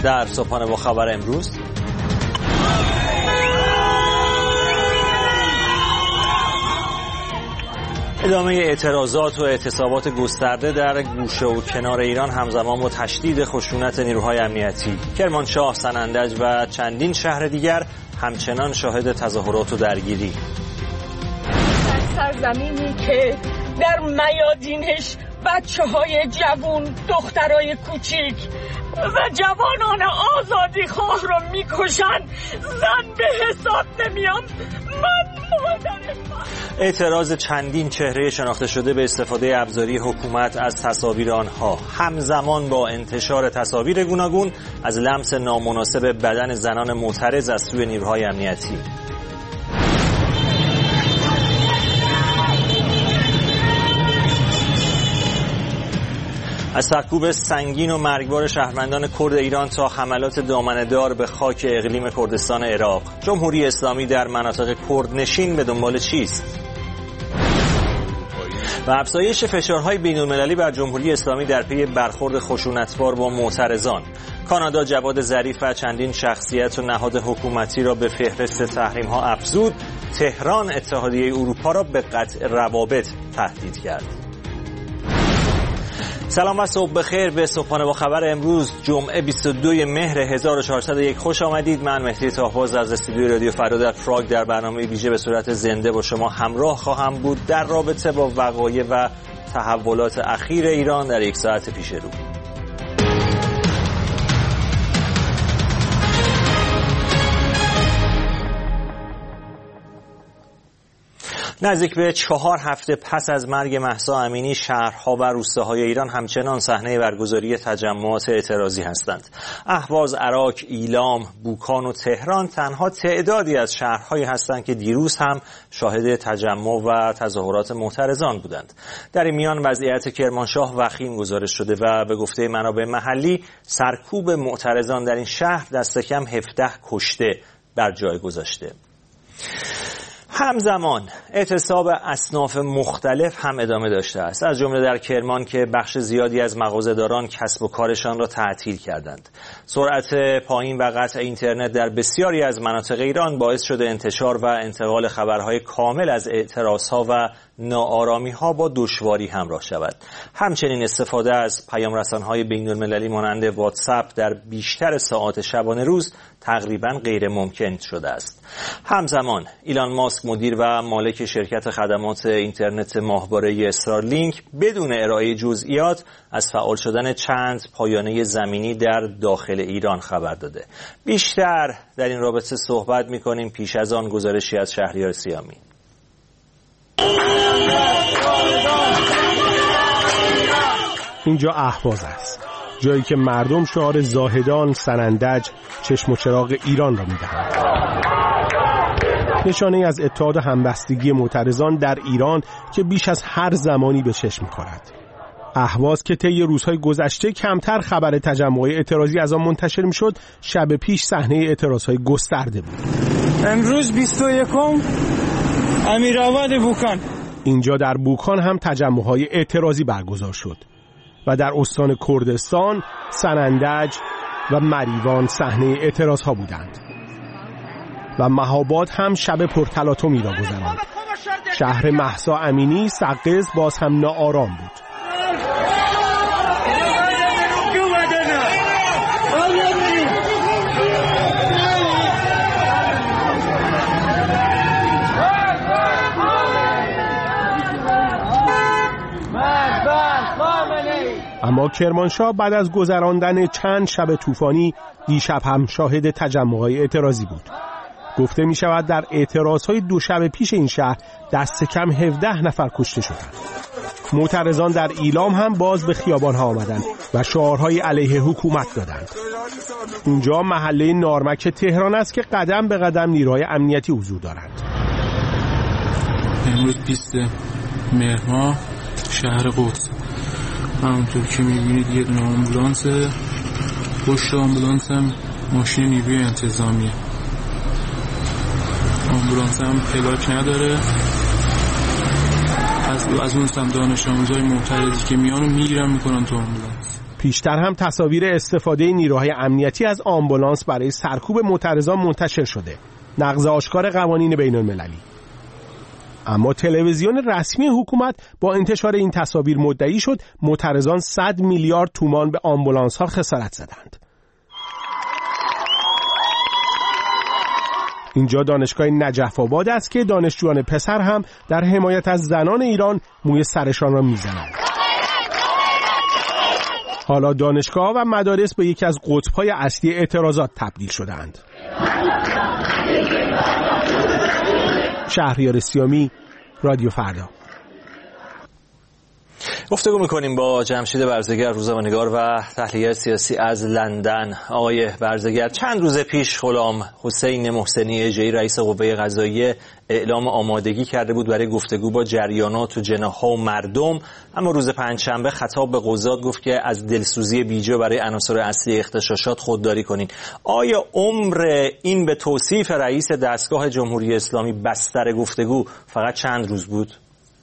در صبحانه با خبر امروز. ادامه اعتراضات و اعتصابات گسترده در گوشه و کنار ایران همزمان با تشدید خشونت نیروهای امنیتی. کرمانشاه، سنندج و چندین شهر دیگر همچنان شاهد تظاهرات و درگیری. سرزمینی که در میادینش بچه‌های جوان، دخترای کوچیک و جوانان آزادی خواه رو میکشن، زن به حساب نمیام. اعتراض چندین چهره شناخته شده به استفاده ابزاری حکومت از تصاویر آنها همزمان با انتشار تصاویر گوناگون از لمس نامناسب بدن زنان معترض از سوی نیروهای امنیتی. از سرکوب سنگین و مرگبار شهروندان کرد ایران تا حملات دامنه‌دار به خاک اقلیم کردستان عراق، جمهوری اسلامی در مناطق کردنشین به دنبال چیست؟ و افزایش فشارهای بین‌المللی بر جمهوری اسلامی در پی برخورد خشونتبار با معترضان. کانادا جواد ظریف و چندین شخصیت و نهاد حکومتی را به فهرست تحریم‌ها افزود. تهران اتحادیه اروپا را به قطع روابط تهدید کرد. سلام و صبح بخیر به صبحانه با خبر امروز جمعه 22 مهر 1401 خوش آمدید. من مهدی طاهباز از استودیوی رادیو فردا در پراگ در برنامه ویژه به صورت زنده با شما همراه خواهم بود در رابطه با وقایع و تحولات اخیر ایران در یک ساعت پیش رو. نزدیک به 4 هفته پس از مرگ مهسا امینی، شهرها و روستاهای ایران همچنان صحنه برگزاری تجمعات اعتراضی هستند. اهواز، عراق، ایلام، بوکان و تهران تنها تعدادی از شهرهایی هستند که دیروز هم شاهد تجمع و تظاهرات معترضان بودند. در این میان وضعیت کرمانشاه وخیم گزارش شده و به گفته منابع محلی سرکوب معترضان در این شهر دست کم 17 کشته بر جای گذاشته. همزمان اعتصاب اصناف مختلف هم ادامه داشته است، از جمله در کرمان که بخش زیادی از مغازه‌داران کسب و کارشان را تعطیل کردند. سرعت پایین و قطع اینترنت در بسیاری از مناطق ایران باعث شده انتشار و انتقال خبرهای کامل از اعتراضها و ناآرامی‌ها با دشواری همراه شود. همچنین استفاده از پیام‌رسان‌های بین‌المللی مانند واتساپ در بیشتر ساعات شبانه روز تقریباً غیر ممکن شده است. همزمان ایلان ماسک، مدیر و مالک شرکت خدمات اینترنت ماهواره استارلینک، بدون ارائه جزئیات از فعال شدن چند پایانه زمینی در داخل ایران خبر داده. بیشتر در این رابطه صحبت می‌کنیم پیش از آن گزارشی از شهریار سیامی. اینجا اهواز است، جایی که مردم شعار زاهدان، سنندج، چشم و چراغ ایران را می‌دهند. نشانه از اتحاد و همبستگی معترضان در ایران که بیش از هر زمانی به چشم می‌خورد. اهواز که طی روزهای گذشته کمتر خبر تجمع‌های اعتراضی از آن منتشر می‌شد، شب پیش صحنه اعتراض‌های گسترده بود. امروز 21 امیرآباد بوکان. اینجا در بوکان هم تجمع‌های اعتراضی برگزار شد و در استان کردستان، سنندج و مریوان صحنه اعتراضها بودند و مهاباد هم شب پرتلاطمی را گذراند. شهر مهسا امینی، سقز باز هم ناآرام بود. اما کرمانشاه بعد از گذراندن چند شب طوفانی دیشب هم شاهد تجمع‌های اعتراضی بود. گفته می شود در اعتراضهای 2 شب پیش این شهر دست کم 17 نفر کشته شدند. معترضان در ایلام هم باز به خیابان‌ها آمدند و شعارهای علیه حکومت دادند. اونجا محله نارمک تهران است که قدم به قدم نیروهای امنیتی حضور دارند. امروز 20 مهر ماه شهر قدس، همونطور که می‌بینید یه دونه آمبولانس، پشت آمبولانس هم ماشین نیروی انتظامیه. آمبولانس هم پلاک نداره. از اون سم دانش آموزای معترضی که میانو میگیرن میکنن تو آمبولانس. پیشتر هم تصاویر استفاده نیروهای امنیتی از آمبولانس برای سرکوب معترضان منتشر شده، نقض آشکار قوانین بین المللی. اما تلویزیون رسمی حکومت با انتشار این تصاویر مدعی شد معترضان 100 میلیارد تومان به آمبولانس ها خسارت زدند. اینجا دانشگاه نجف آباد است که دانشجویان پسر هم در حمایت از زنان ایران موی سرشان را میزنند. حالا دانشگاه و مدارس به یکی از قطب‌های اصلی اعتراضات تبدیل شدند. شهریار سیامی، رادیو فردا. گفتگو میکنیم با جمشید برزگر، روزنامه‌نگار و تحلیلگر سیاسی از لندن. آقای برزگر، چند روز پیش غلام حسین محسنی اژه‌ای رئیس قوه قضاییه اعلام آمادگی کرده بود برای گفتگو با جریانات و جناح‌ها و مردم، اما روز پنجشنبه خطاب به قضات گفت که از دلسوزی بیجا برای عناصر اصلی اغتشاشات خودداری کنین. آیا عمر این به توصیف رئیس دستگاه جمهوری اسلامی بستر گفتگو فقط چند روز بود؟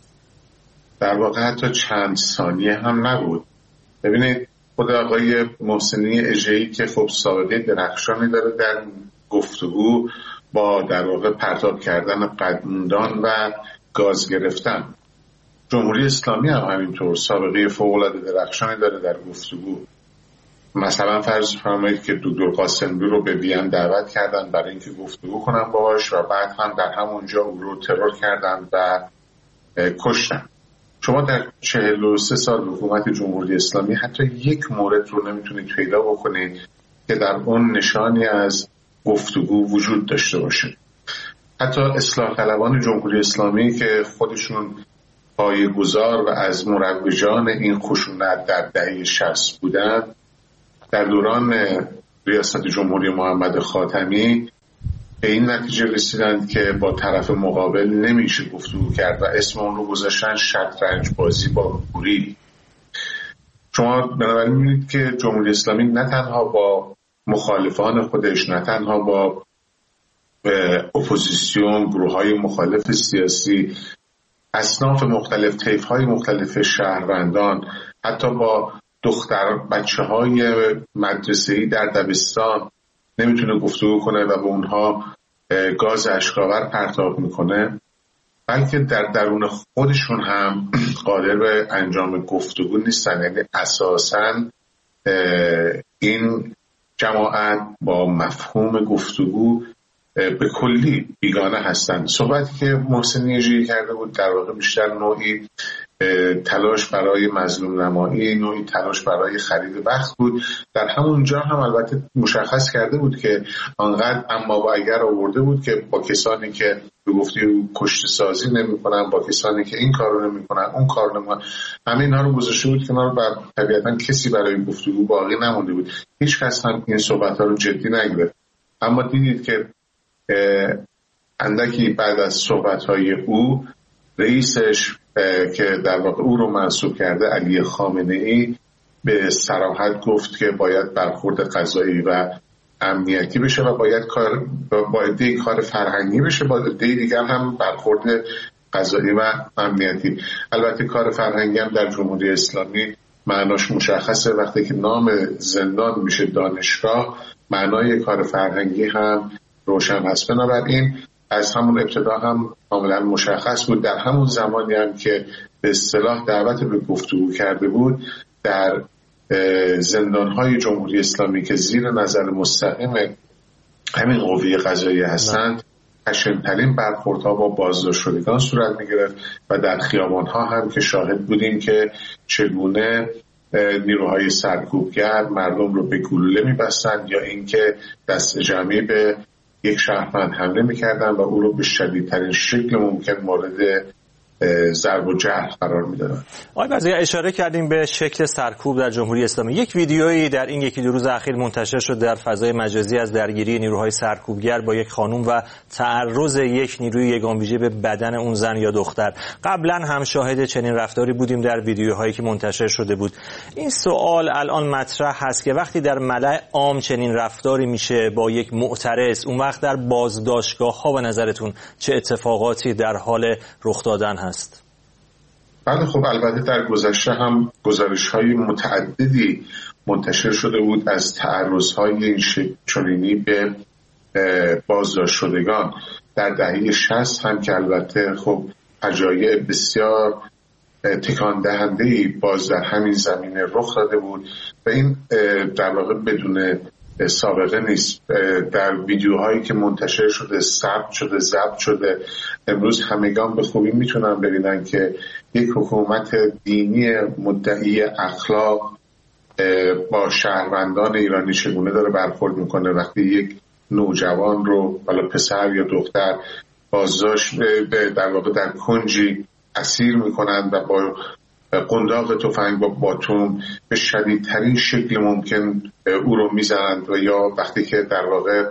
در واقع حتی چند ثانیه هم نبود. ببینید خود آقای محسنی اژه‌ای که خب سابقه درخشانی داره در گفتگو با در واقع پرتاب کردن قدمدان و گاز گرفتن. جمهوری اسلامی هم همینطور سابقه فوق‌العاده درخشانی داره در گفتگو. مثلا فرض فرمایید که دکتر قاسمی رو به وین دعوت کردن برای اینکه گفتگو کنن باهاش و بعد هم در همونجا او رو ترور کردن و کشتن. شما در 43 سال حکومت جمهوری اسلامی حتی یک مورد رو نمیتونید پیدا بکنید که در اون نشانی از گفتگو وجود داشته باشه. حتی اصلاح طلبان جمهوری اسلامی که خودشون پایه‌گذار و از مروجان این خشونت در دهه 60 بودند، در دوران ریاست جمهوری محمد خاتمی به این نتیجه رسیدند که با طرف مقابل نمیشه گفتگو کرد و اسم اون رو گذاشتن شطرنج بازی با گوریل. شما بنابراین می‌بینید که جمهوری اسلامی نه تنها با مخالفان خودش، نه تنها با اپوزیسیون، گروه‌های مخالف سیاسی، اصناف مختلف، طیف‌های مختلف شهروندان، حتی با بچه‌های مدرسه‌ای در دبستان نمیتونه گفتگو کنه و به اونها گاز اشک‌آور پرتاب میکنه، بلکه در درون خودشون هم قادر به انجام گفتگو نیستن. یعنی اساساً این جماعت با مفهوم گفتگو به کلی بیگانه هستند. صحبتی که محسنی اژه‌ای کرده بود در واقع بیشتر نوعی تلاش برای مظلوم نمایی، نوعی تلاش برای خرید وقت بود. در همونجا هم البته مشخص کرده بود که آنقدر اما و اگر آورده بود که با کسانی که به گفته او کشته سازی نمی‌کنن، با کسانی که این کارو نمی‌کنن، اون کارو نمی‌کنن، همه اینا رو گذاشته بود که ما طبیعتاً کسی برای گفتگو باقی نمونده بود. هیچ کس هم این صحبت‌ها رو جدی نگرفت. اما دیدید که اندکی بعد از صحبت‌های او رئیسش که در واقع او رو منصوب کرده، علی خامنه‌ای، به صراحت گفت که باید برخورد قضایی و امنیتی بشه و باید کار فرهنگی بشه، با عده دیگر هم برخورد قضایی و امنیتی. البته کار فرهنگی هم در جمهوری اسلامی معناش مشخصه. وقتی که نام زندان میشه دانشگاه، معنای کار فرهنگی هم روشن هست. بنابراین از همون ابتدا هم کاملا مشخص بود. در همون زمانی هم که به اصطلاح دعوت به گفتگو کرده بود، در زندان‌های جمهوری اسلامی که زیر نظر مستقیم همین قوه قضاییه هستند، خشن‌ترین برخوردها با بازداشت شدگان صورت می‌گرفت و در خیابان‌ها هم که شاهد بودیم که چگونه نیروهای سرکوبگر مردم رو به گلوله می‌بستند یا اینکه دست جمعی به یک شهروند حمله می‌کردند و او رو به شدیدترین شکل ممکن مورد ضرب و جرح قرار میدادن. آقای برزگر، اشاره کردیم به شکل سرکوب در جمهوری اسلامی. یک ویدیویی در این یکی دو روز اخیر منتشر شد در فضای مجازی از درگیری نیروهای سرکوبگر با یک خانم و تعرض یک نیروی یگان ویژه به بدن اون زن یا دختر. قبلا هم شاهد چنین رفتاری بودیم در ویدیوهایی که منتشر شده بود. این سوال الان مطرح هست که وقتی در ملأ عام چنین رفتاری میشه با یک معترض، اون وقت در بازداشتگاه‌ها به نظرتون چه اتفاقاتی در حال رخ دادن هست؟ بله، خب البته در گذشته هم گزارش‌های متعددی منتشر شده بود از تعرض‌های این چنینی به بازداشت شدگان در دهه 60 هم که البته خب فجایع بسیار تکان دهنده‌ای باز در همین زمینه رخ داده بود و این در واقع بدون سابقه نیست. در ویدیوهایی که منتشر شده، ضبط شده، امروز همگان به خوبی میتونن ببینن که یک حکومت دینی مدعی اخلاق با شهروندان ایرانی چگونه داره برخورد میکنه وقتی یک نوجوان رو، حالا پسر یا دختر، بازداشت در واقع در کنجی اسیر میکنند و با قنداق تفنگ با باتوم به شدیدترین شکل ممکن او رو میزنند و یا وقتی که در واقع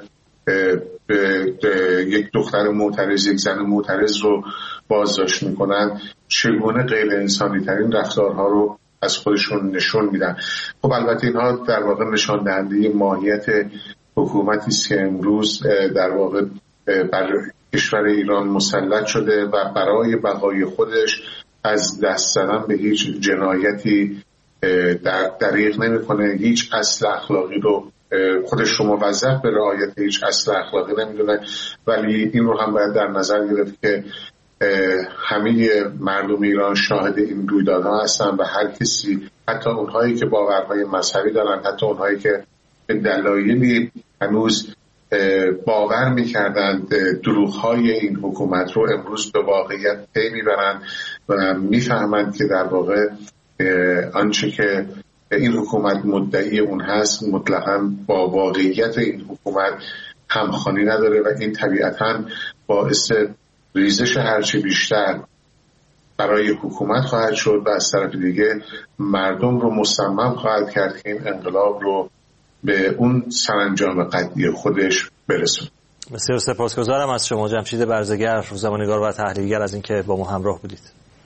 یک دختر معترض، یک زن معترض رو بازداشت میکنند چگونه غیر انسانی ترین رفتارها رو از خودشون نشون میدن. خب البته اینها در واقع نشان دهنده ماهیت حکومتی است که امروز در واقع بر کشور ایران مسلط شده و برای بقای خودش از دست زدن به هیچ جنایتی دریغ نمیکنه، هیچ اصل اخلاقی رو خودش رو موظف به رعایت هیچ اصل اخلاقی نمیدونه. ولی این رو هم باید در نظر گرفت که همه مردم ایران شاهد این رویدادها هستن و هر کسی، حتی اونهایی که باورهای مذهبی دارن، حتی اونهایی که به دلایلی هنوز باور میکردند دروغ‌های این حکومت رو، امروز به واقعیت پی میبرند و میفهمند که در واقع آنچه که این حکومت مدعی اون هست مطلقاً با واقعیت این حکومت همخوانی نداره و این طبیعتاً باعث ریزش هرچی بیشتر برای حکومت خواهد شد و از طرف دیگه مردم رو مصمم خواهد کرد که این انقلاب رو به اون سرانجام قطعی خودش برسونه. بسیار سپاسگزارم از شما جمشید برزگر، روزنامه‌نگار و تحلیلگر، از اینکه با ما همراه بودید.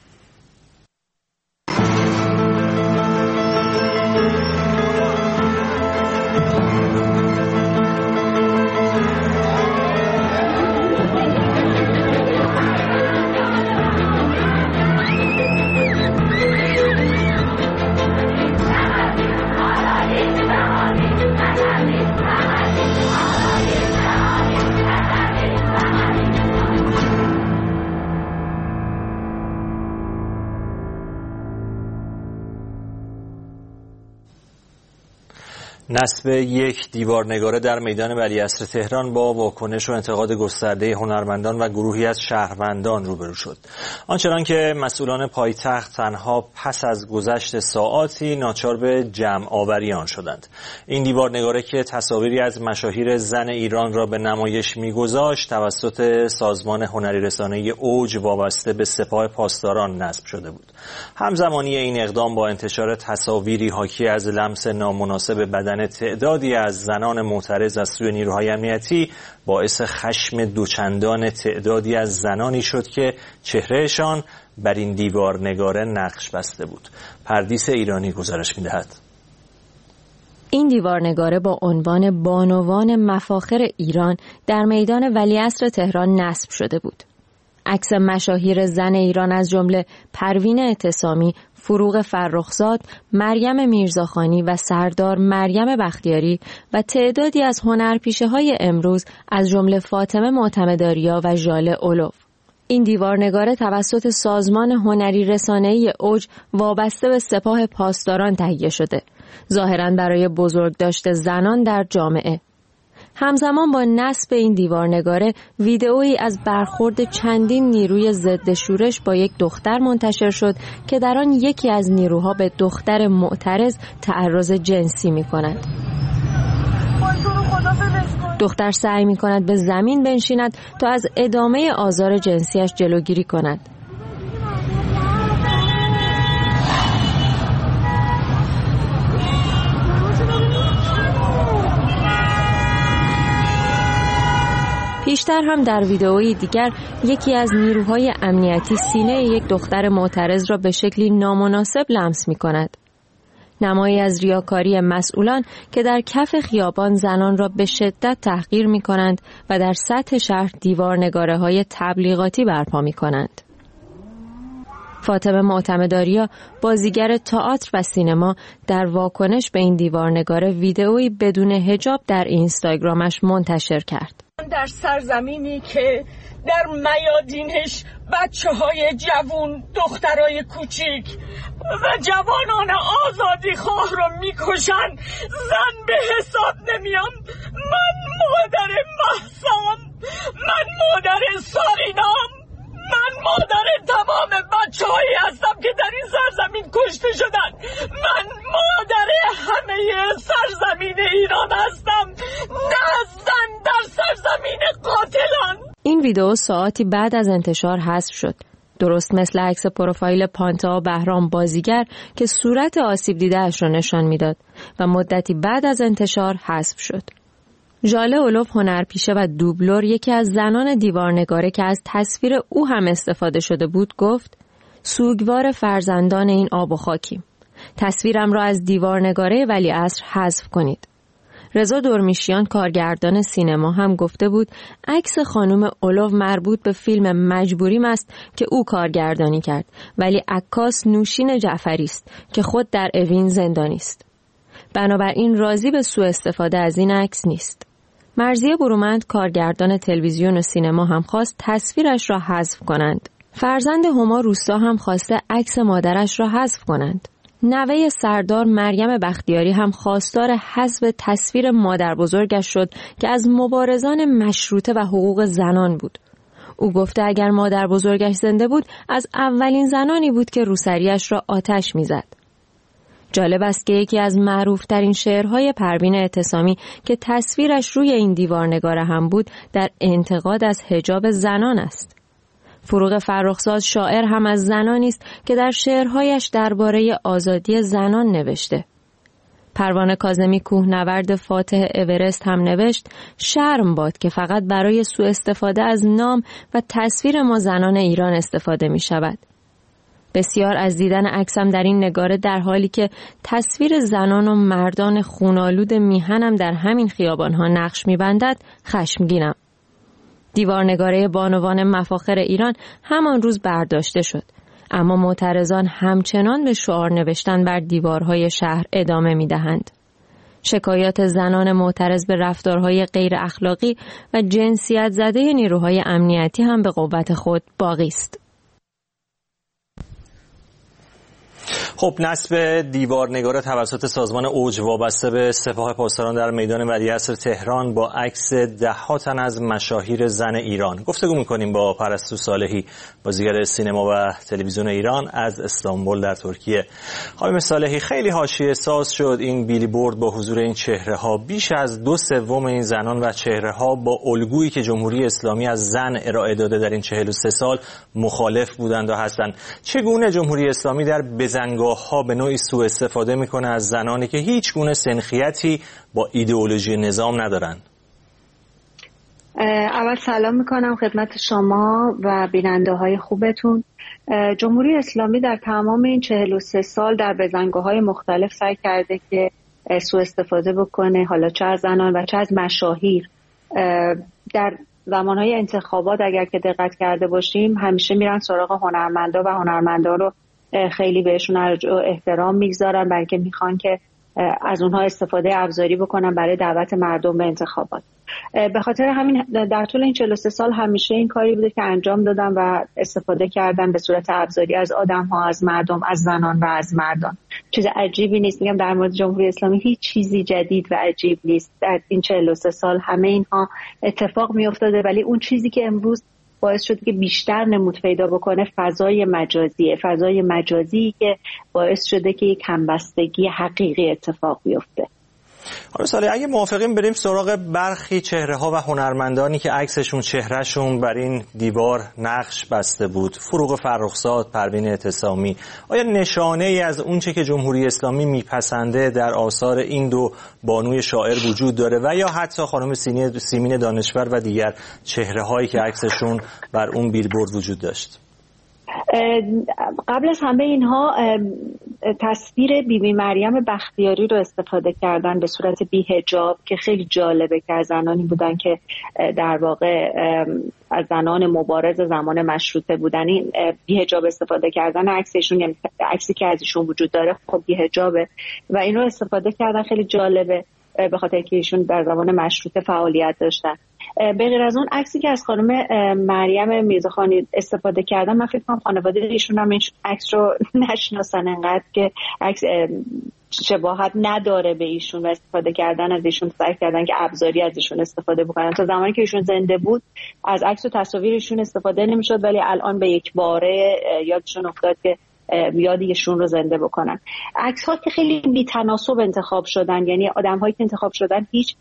نصب یک دیوارنگاره در میدان ولیعصر تهران با واکنش و انتقاد گسترده هنرمندان و گروهی از شهروندان روبرو شد. آنچنان که مسئولان پایتخت تنها پس از گذشت ساعاتی ناچار به جمع آوری آن شدند. این دیوارنگاره که تصاویری از مشاهیر زن ایران را به نمایش می‌گذاشت توسط سازمان هنری رسانه اوج وابسته به سپاه پاسداران نصب شده بود. همزمانی این اقدام با انتشار تصاویری حاکی از لمس نامناسب بدن تعدادی از زنان معترض از سوی نیروهای امنیتی باعث خشم دوچندان تعدادی از زنانی شد که چهرهشان بر این دیوارنگاره نقش بسته بود. پردیس ایرانی گزارش می‌دهد. این دیوارنگاره با عنوان بانوان مفاخر ایران در میدان ولیعصر تهران نصب شده بود. عکس مشاهیر زن ایران از جمله پروین اعتصامی، فروغ فرخزاد، مریم میرزاخانی و سردار مریم بختیاری و تعدادی از هنرپیشه‌های امروز از جمله فاطمه معتمدآریا و ژاله اولوف. این دیوارنگاره توسط سازمان هنری رسانه‌ای اوج وابسته به سپاه پاسداران تهیه شده، ظاهراً برای بزرگداشت زنان در جامعه. همزمان با نصب این دیوارنگاره ویدئویی از برخورد چندین نیروی ضد شورش با یک دختر منتشر شد که در آن یکی از نیروها به دختر معترض تعرض جنسی می‌کند. دختر سعی می‌کند به زمین بنشیند تا از ادامه آزار جنسیش جلوگیری کند. پیشتر هم در ویدئویی دیگر یکی از نیروهای امنیتی سینه یک دختر معترض را به شکلی نامناسب لمس می کند. نمایی از ریاکاری مسئولان که در کف خیابان زنان را به شدت تحقیر می کنند و در سطح شهر دیوارنگاره‌های تبلیغاتی برپا می کنند. فاطمه معتمدآریا، بازیگر تئاتر و سینما، در واکنش به این دیوارنگار ویدئویی بدون حجاب در اینستاگرامش منتشر کرد. در سرزمینی که در میادینش بچه‌های جوون، دخترای کوچیک و جوانان آزادی خواه رو میکشن، زن به حساب نمیام. من مادر مهسام، من مادر سارینام، من مادر تمام بچه‌هایی هستم که در این سرزمین کشته شدن. من مادر همه سرزمین ایران هستم، نه زن در سرزمین قاتلان. این ویدئو ساعتی بعد از انتشار حذف شد، درست مثل عکس پروفایل پانتا بهرام بازیگر که صورت آسیب دیده‌اش را نشان میداد و مدتی بعد از انتشار حذف شد. ژاله اولوف، هنرپیشه و دوبلور، یکی از زنان دیوارنگاره که از تصویر او هم استفاده شده بود، گفت: سوگوار فرزندان این آب و خاکیم. تصویرم را از دیوارنگاره ولیعصر حذف کنید. رضا درمیشیان، کارگردان سینما، هم گفته بود عکس خانم اولوف مربوط به فیلم مجبوریم است که او کارگردانی کرد، ولی عکاس نوشین جعفری است که خود در اوین زندانی است. بنابراین راضی به سوء استفاده از این عکس نیست. مرضیه برومند، کارگردان تلویزیون و سینما، هم خواست تصویرش را حذف کنند. فرزند هما روستا هم خواسته عکس مادرش را حذف کنند. نوه سردار مریم بختیاری هم خواستار حذف تصویر مادر بزرگش شد که از مبارزان مشروطه و حقوق زنان بود. او گفته اگر مادر بزرگش زنده بود از اولین زنانی بود که روسریش را آتش می‌زد. جالب است که یکی از معروفترین شعرهای پروین اعتصامی که تصویرش روی این دیوارنگاره هم بود در انتقاد از حجاب زنان است. فروغ فرخزاد، شاعر، هم از زنانی است که در شعرهایش درباره آزادی زنان نوشته. پروانه کاظمی، کوهنورد فاتح اورست، هم نوشت: شرم باد که فقط برای سوء استفاده از نام و تصویر ما زنان ایران استفاده می شود. بسیار از دیدن عکسم در این نگاره در حالی که تصویر زنان و مردان خونالود میهنم در همین خیابانها نقش می‌بندد خشمگینم. دیوارنگاره بانوان مفاخر ایران همان روز برداشته شد، اما معترضان همچنان به شعار نوشتن بر دیوارهای شهر ادامه می‌دهند. شکایات زنان معترض به رفتارهای غیر اخلاقی و جنسیت زده نیروهای امنیتی هم به قوت خود باقی است. خب، نصب دیوارنگاره توسط سازمان اوج وابسته به سپاه پاسداران در میدان ولیعصر تهران با عکس ده‌ها تن از مشاهیر زن ایران گفتگو می‌کنیم با پرستو صالحی، بازیگر سینما و تلویزیون ایران از استانبول در ترکیه. خانم صالحی، خیلی حاشیه ساز شد این بیلیبورد با حضور این چهره‌ها. بیش از 2/3 این زنان و چهره‌ها با الگویی که جمهوری اسلامی از زن ارائه داده در این 43 سال مخالف بودند و هستند. چگونه جمهوری اسلامی در بزنگاه ها به نوعی سوء استفاده میکنه از زنانی که هیچ گونه سنخیتی با ایدئولوژی نظام ندارن؟ اول سلام میکنم خدمت شما و بیننده های خوبتون. جمهوری اسلامی در تمام این 43 سال در بزنگاه های مختلف سعی کرده که سوء استفاده بکنه، حالا چه از زنان و چه از مشاهیر. در زمانهای انتخابات اگر که دقت کرده باشیم همیشه میرن سراغ هنرمندا و هنرمندا رو خیلی بهشون احترام میگذارن، بلکه میخوان که از اونها استفاده ابزاری بکنن برای دعوت مردم به انتخابات. به خاطر همین در طول این 43 سال همیشه این کاری بوده که انجام دادن و استفاده کردن به صورت ابزاری از آدم‌ها، از مردم، از زنان و از مردان. چیز عجیبی نیست. میگم در مورد جمهوری اسلامی هیچ چیزی جدید و عجیب نیست. در این 43 سال همه اینها اتفاق میافتاده، ولی اون چیزی که امروز باعث شده که بیشتر نمود پیدا بکنه فضای مجازی که باعث شده که یک همبستگی حقیقی اتفاق بیفته. خانم صالحی، اگه موافقین بریم سراغ برخی چهره‌ها و هنرمندانی که عکسشون، چهرهشون بر این دیوار نقش بسته بود. فروغ فرخزاد، پروین اعتصامی، آیا نشانه ای از اونچه که جمهوری اسلامی میپسنده در آثار این دو بانوی شاعر وجود داره و یا حتی خانم سیمین دانشور و دیگر چهره‌هایی که عکسشون بر اون بیلبورد وجود داشت؟ قبل از همه اینها تصویر بیبی مریم بختیاری رو استفاده کردن به صورت بی‌حجاب که خیلی جالبه که از زنانی بودن که در واقع از زنان مبارز زمان مشروطه بودن. این بی‌حجاب استفاده کردن عکسشون، یعنی عکسی که از ایشون وجود داره خب بی‌حجابه و این رو استفاده کردن. خیلی جالبه به خاطر که ایشون در زمان مشروطه فعالیت داشتن. به غیر از اون عکسی که از خانم مریم میرزاخانی استفاده کردن، من فکر کنم خانواده ایشون هم این عکس رو نشناسن انقدر که عکس شباهت نداره به ایشون و استفاده کردن از ایشون سعی کردن که ابزاری از ایشون استفاده بکنن. تا زمانی که ایشون زنده بود از عکس و تصاویر ایشون استفاده نمیشد، ولی الان به یک باره یادشون افتاد که یادیشون رو زنده بکنن. عکس ها که خیلی بی‌تناسب انتخاب شدن، یعنی آدم هایی که انتخاب شدن هیچ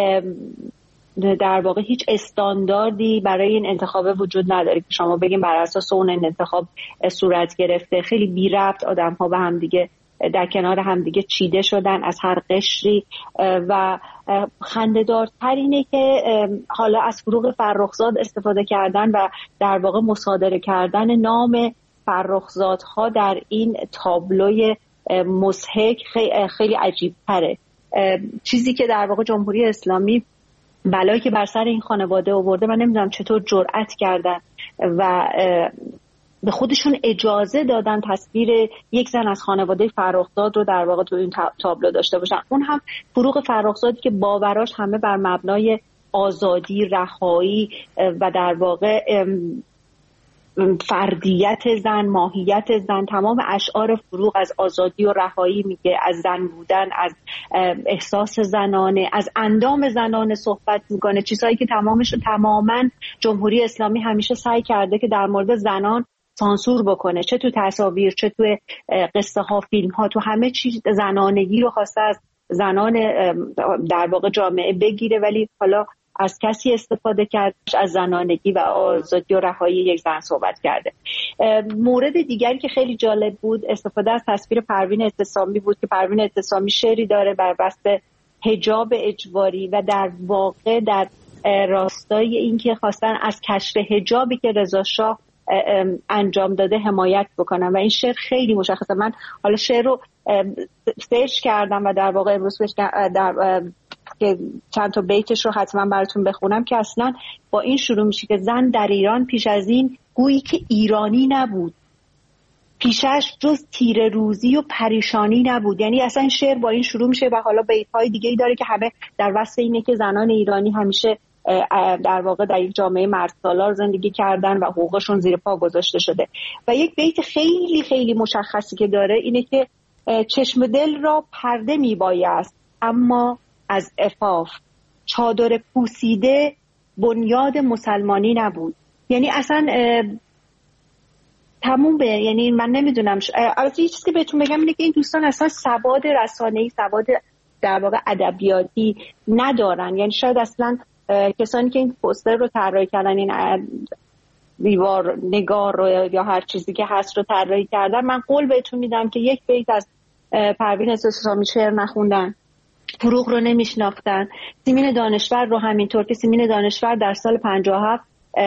در واقع هیچ استانداردی برای این انتخاب وجود نداره که شما بگیم بر اساس اون انتخاب صورت گرفته. خیلی بی ربط آدم ها به هم دیگه در کنار هم دیگه چیده شدن از هر قشری و خنده‌دارتر اینه که حالا از فروغ فرخزاد استفاده کردن و در واقع مصادره کردن نام فرخزادها در این تابلوی مضحک خیلی عجیب تره. چیزی که در واقع جمهوری اسلامی بلایی که بر سر این خانواده آورده، من نمیدونم چطور جرأت کردن و به خودشون اجازه دادن تصویر یک زن از خانواده فرخزاد رو در واقع تو این تابلو داشته باشن. اون هم فروغ فرخزادی که باوراش همه بر مبنای آزادی، رهایی و در واقع فردیت زن، ماهیت زن، تمام اشعار فروغ از آزادی و رهایی میگه، از زن بودن، از احساس زنانه، از اندام زنانه صحبت میکنه، چیزهایی که تماما جمهوری اسلامی همیشه سعی کرده که در مورد زنان سانسور بکنه، چه تو تصاویر، چه تو قصه ها، فیلم ها، تو همه چیز زنانگی رو خواسته از زنان در واقع جامعه بگیره، ولی حالا از کسی استفاده کرد از زنانگی و آزادی و رهایی یک زن صحبت کرده. مورد دیگری که خیلی جالب بود استفاده از تصویر پروین اعتصامی بود که پروین اعتصامی شعری داره بر وصف حجاب اجباری و در واقع در راستای این که خواستن از کشف حجابی که رضا شاه انجام داده حمایت بکنن و این شعر خیلی مشخصه. من حالا شعر رو سرچ کردم و در واقع امروز که چند تا بیتش رو حتما براتون بخونم که اصلا با این شروع میشه که زن در ایران پیش از این گویی که ایرانی نبود، پیشش جز تیره روزی و پریشانی نبود. یعنی اصلا این شعر با این شروع میشه و حالا بیت‌های دیگه‌ای داره که همه در وصف اینه که زنان ایرانی همیشه در واقع در یک جامعه مردسالار زندگی کردن و حقوقشون زیر پا گذاشته شده. و یک بیت خیلی خیلی مشخصی که داره اینه که چشم دل را پرده میبایست اما از عفاف، چادر پوسیده بنیاد مسلمانی نبود. یعنی اصلا تموم به، یعنی من نمیدونم البته یه چیزی که بهتون بگم اینه که این دوستان اصلا سواد رسانه‌ای، سواد در واقع ادبیاتی ندارن. یعنی شاید اصلا کسانی که این پوستر رو طراحی کردن، این دیوار نگار رو یا هر چیزی که هست رو طراحی کردن، من قول بهتون میدم که یک بیت از پروین اعتصامی شعر نخوندن، فروغ رو نمیشناختن. سیمین دانشور رو همینطور که سیمین دانشور در سال 57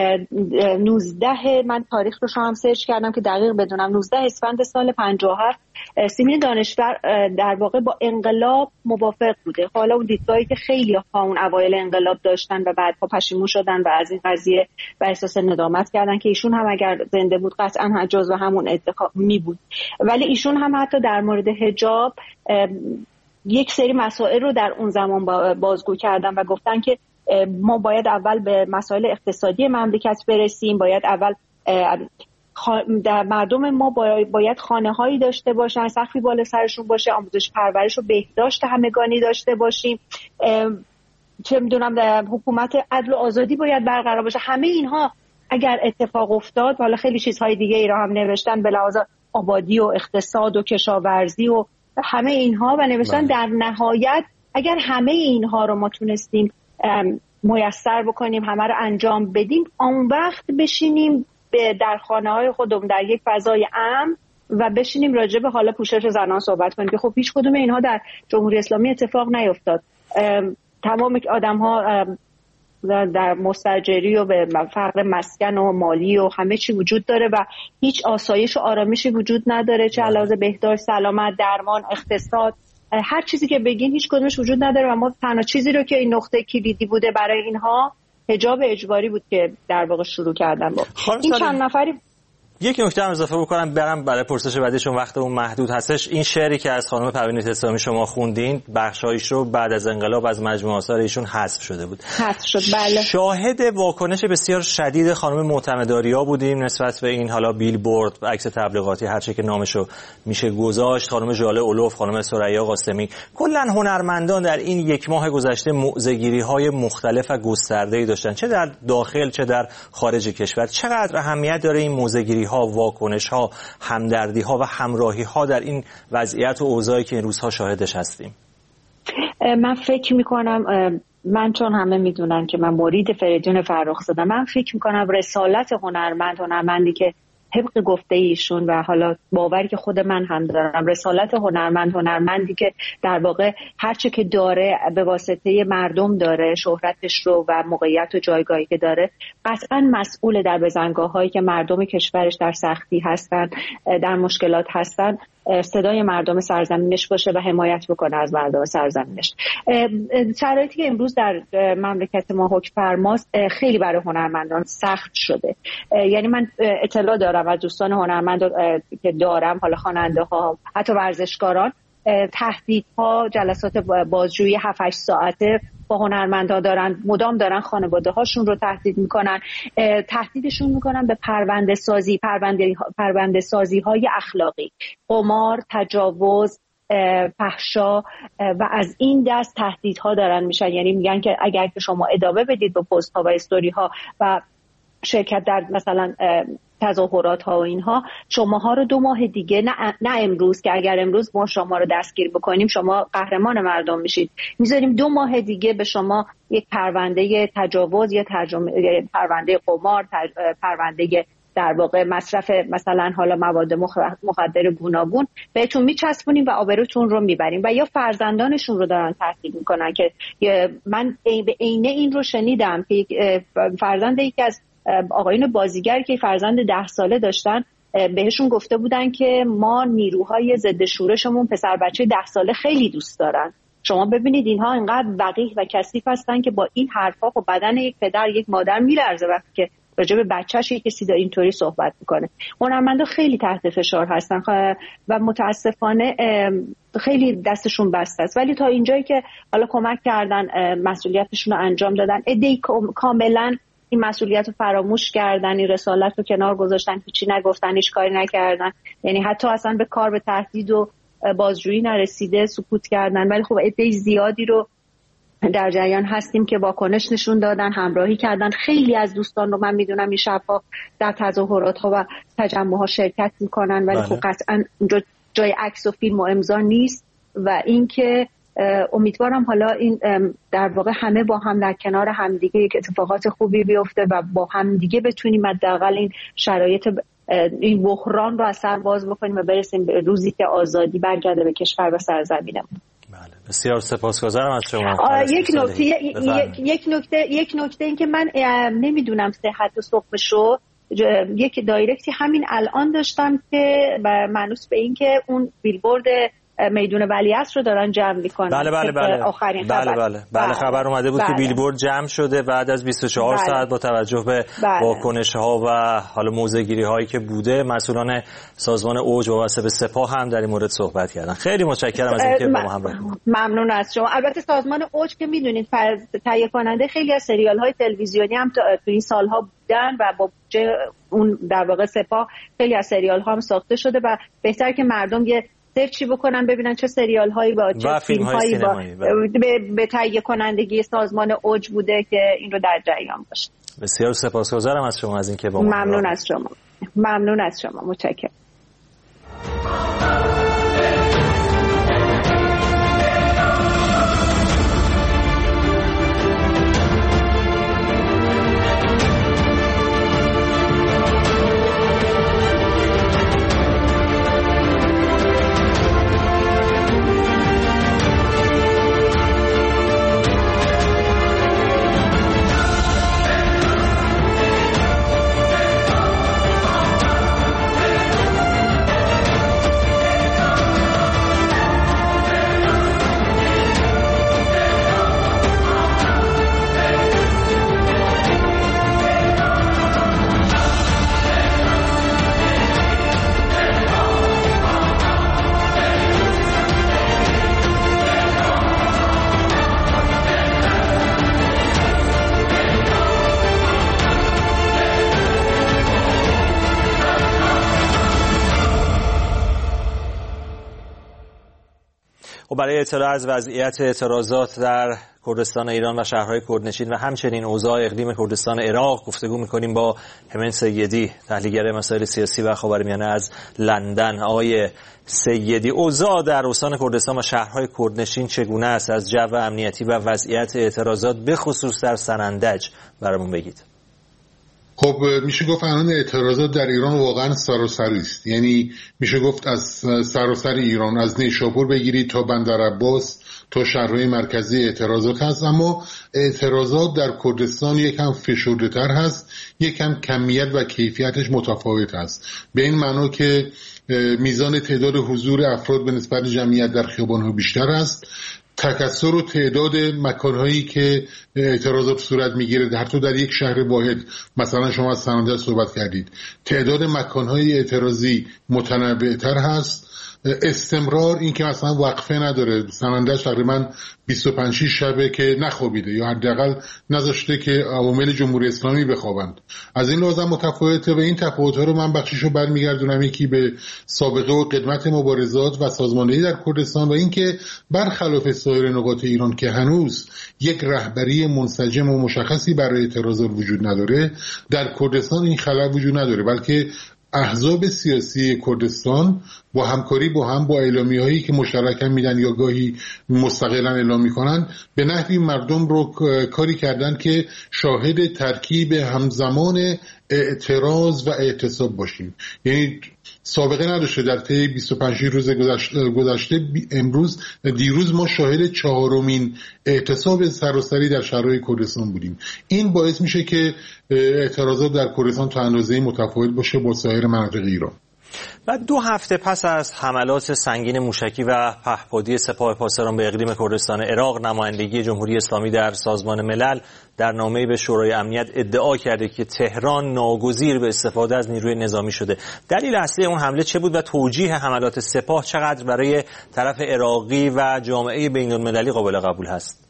19 من تاریخ رو هم سرچ کردم که دقیق بدونم 19 اسفند سال 57 سیمین دانشور در واقع با انقلاب موافق بوده. حالا اون دیدگاهی که خیلی ها اون اوایل انقلاب داشتن و بعدها پشیمون شدن و از این قضیه و احساس ندامت کردن که ایشون هم اگر زنده بود قطعا جزو همون انتخاب می بود. ولی ایشون هم حتی در مورد حجاب یک سری مسائل رو در اون زمان بازگو کردن و گفتن که ما باید اول به مسائل اقتصادی مملکت برسیم، باید اول در مردم ما باید خانه هایی داشته باشن، سقفی بالا سرشون باشه، آموزش پرورش و بهداشت همگانی داشته باشیم، چه میدونم حکومت عدل و آزادی باید برقرار باشه. همه اینها اگر اتفاق افتاد، حالا خیلی چیزهای دیگه ای رو هم نوشتن به لحاظ آبادی و اقتصاد و کشاورزی و همه اینها و نوشتن در نهایت اگر همه اینها رو ما تونستیم میسر بکنیم، همه رو انجام بدیم، اون وقت بشینیم در خانه‌های خودمون در یک فضای امن و بشینیم راجع به حالا پوشش زنان صحبت کنیم که خب هیچ کدوم اینها در جمهوری اسلامی اتفاق نیفتاد. تمام آدم‌ها در مستاجری و به فقر مسکن و مالی و همه چی وجود داره و هیچ آسایش و آرامشی وجود نداره، چه علاوه بهداشت، سلامت، درمان، اقتصاد، هر چیزی که بگین هیچ کدومش وجود نداره. و ما تنها چیزی رو که این نقطه کلیدی بوده برای اینها حجاب اجباری بود که در واقع شروع کردن با این چند نفری. یک نکته هم اضافه بکنم برم برای پرسش بعدیشون، وقتمون محدود هستش. این شعری که از خانم پروین اعتصامی شما خوندین بخشایش رو بعد از انقلاب از مجموعه آثار ایشون حذف شده بود. حذف شد، بله. شاهد واکنش بسیار شدید خانم معتمداریا بودیم نسبت به این، حالا بیلبورد، عکس تبلیغاتی، هر چی که نامشو میشه گذاشت، خانم ژاله اولوف، خانم ثریا قاسمی، کلا هنرمندان در این یک ماه گذشته موزه‌گیری‌های مختلف و گسترده‌ای داشتن، چه در داخل چه در خارج کشور. چقدر اهمیت داره این موزه‌گیری ها، واکنش ها، همدردی ها و همراهی ها در این وضعیت و اوضاعی که این روزها شاهدش هستیم؟ من فکر میکنم، من چون همه میدونن که من مرید فریدون فرخزاده، من فکر میکنم رسالت هنرمندی که طبق گفته ایشون و حالا باوری که خود من هم دارم، رسالت هنرمندی که در واقع هرچه که داره به واسطه مردم داره، شهرتش رو و موقعیت و جایگاهی که داره، قطعا مسئول در بزنگاه‌هایی که مردم کشورش در سختی هستن، در مشکلات هستن، صدای مردم سرزمینش باشه و حمایت بکنه از مردم سرزمینش. شرایطی که امروز در مملکت ما حکم فرماست خیلی برای هنرمندان سخت شده. یعنی من اطلاع دارم از دوستان هنرمند که دارم، حالا خواننده ها، حتی ورزشکاران، تهدیدها، جلسات بازجویی 7-8 ساعته با هنرمندها دارن، مدام دارن خانواده هاشون رو تهدید میکنن، تهدیدشون میکنن به پرونده سازی های اخلاقی، قمار، تجاوز، فحشا و از این دست تهدیدها دارن میشن. یعنی میگن که اگر که شما ادامه بدید به پست ها و استوری ها و شرکت در مثلا تظاهرات ها و اینها، شماها رو 2 ماه دیگه، نه امروز که اگر امروز ما شما رو دستگیر بکنیم شما قهرمان مردم میشید، میذاریم 2 ماه دیگه به شما یک پرونده تجاوز یا پرونده قمار، پرونده در واقع مصرف مثلا حالا مواد مخدر گوناگون بهتون میچسبونیم و آبروتون رو میبریم. و یا فرزندانشون رو دارن تهدید میکنن که من به عینه این رو شنیدم که فرزند یکی از آقایون بازیگر که فرزند 10 ساله داشتن، بهشون گفته بودن که ما نیروهای ضد شورشمون پسر بچه 10 ساله خیلی دوست دارن. شما ببینید اینها اینقدر وقیح و کثیف هستن که با این حرفا خب بدن یک پدر، یک مادر میلرزه وقتی که راجع به بچه‌ش یک کسی اینطوری صحبت میکنه. هنرمندا خیلی تحت فشار هستن و متاسفانه خیلی دستشون بسته است، ولی تا اینجایی که حالا کمک کردن، مسئولیتشون رو انجام دادن، عده‌ای کاملا این مسئولیت رو فراموش کردن، این رسالت رو کنار گذاشتن، هیچی نگفتن، هیچ کاری نکردن، یعنی حتی اصلا به کار به تهدید و بازجویی نرسیده، سکوت کردن. ولی خب عده زیادی رو در جریان هستیم که واکنش نشون دادن، همراهی کردن. خیلی از دوستان رو من میدونم این شب‌ها در تظاهرات ها و تجمع ها شرکت میکنن، ولی خب قطعا جای عکس و فیلم و امضا نیست. و اینکه امیدوارم حالا این در واقع همه با هم در کنار همدیگه یک اتفاقات خوبی بیفته و با همدیگه بتونیم حداقل این شرایط، این بحران رو از سر باز بکنیم و برسیم به روزی که آزادی برگرده به کشور و سرزمینمون. بله، بسیار سپاسگزارم از شما. یک نکته این که من نمیدونم صحت و سقمشو، یک دایرکتی همین الان داشتم که مانوس به این که اون بیلبورد میدون ولیعصر رو دارن جمع میکنن. بله. آخرین خبر. بله خبر اومده بود که بیلبورد جمع شده بعد از 24 ساعت با توجه به واکنش ها و حالا موضع‌گیری هایی که بوده. مسئولان سازمان اوج وابسته به سپاه هم در این مورد صحبت کردن. خیلی متشکرم از اینکه با ما همراه بودید. ممنون از شما. البته سازمان اوج که میدونید تهیه کننده خیلی از سریال های تلویزیونی هم تو این سالها بودن و با اون در واقع سپاه خیلی از سریال ها هم ساخته شده و بهتر که مردم یه سرچی بکنن ببینن چه سریال هایی با چه فیلم هایی به تهیه کنندگی سازمان اوج بوده که این رو در جریان باشه. بسیار سپاسگزارم از شما از اینکه با ما ممنون از شما متشکرم. و برای اطلاع از وضعیت اعتراضات در کردستان ایران و شهرهای کردنشین و همچنین اوضاع اقلیم کردستان عراق گفتگو می‌کنیم با همین سیدی، تحلیلگر مسائل سیاسی و خاورمیانه از لندن. آقای سیدی، اوضاع در استان کردستان و شهرهای کردنشین چگونه است؟ از جو امنیتی و وضعیت اعتراضات به خصوص در سنندج برامون بگید. خب میشه گفت الان اعتراضات در ایران واقعا سراسری است. یعنی میشه گفت از سراسر ایران، از نیشابور بگیرید تا بندرعباس تا شهرهای مرکزی اعتراضات هست. اما اعتراضات در کردستان یکم فشرده‌تر هست، یکم کمیت و کیفیتش متفاوت هست، به این معنا که میزان تعداد حضور افراد به نسبت جمعیت در خیابان‌ها بیشتر است. تکثر و تعداد مکانهایی که اعتراضات صورت میگیره حتی در یک شهر واحد، مثلا شما از سنندج صحبت کردید، تعداد مکانهای اعتراضی متنوع‌تر هست. استمرار، این که مثلا وقفه نداره. سنندج تقریبا 25 شبه که نخوابیده یا حداقل نذاشته که عوامل جمهوری اسلامی بخوابند. از این لحاظ متفاوته و این تفاوت‌ها رو من بخشیشو برمیگردونم یکی به سابقه و قدمت مبارزات و سازماندهی در کردستان و اینکه برخلاف سایر نقاط ایران که هنوز یک رهبری منسجم و مشخصی برای اعتراضات وجود نداره، در کردستان این خلأ وجود نداره، بلکه احزاب سیاسی کردستان با همکاری با هم با اعلامیه‌هایی که مشترکاً میدن یا گاهی مستقلاً اعلام میکنن به نحوی مردم رو کاری کردن که شاهد ترکیب همزمان اعتراض و اعتصاب باشیم. یعنی سابقه نداشته در طی 25 روز گذشته. دیروز ما شاهد 4مین اعتصاب سراسری در شهرهای کردستان بودیم. این باعث میشه که اعتراضات در کردستان تا اندازه‌ای متفاوت باشه با سایر مناطق ایران. و 2 هفته پس از حملات سنگین موشکی و پهپادی سپاه پاسداران به اقلیم کردستان عراق، نمایندگی جمهوری اسلامی در سازمان ملل در نامه‌ای به شورای امنیت ادعا کرده که تهران ناگزیر به استفاده از نیروی نظامی شده. دلیل اصلی اون حمله چه بود و توجیه حملات سپاه چقدر برای طرف عراقی و جامعه بین‌المللی قابل قبول هست؟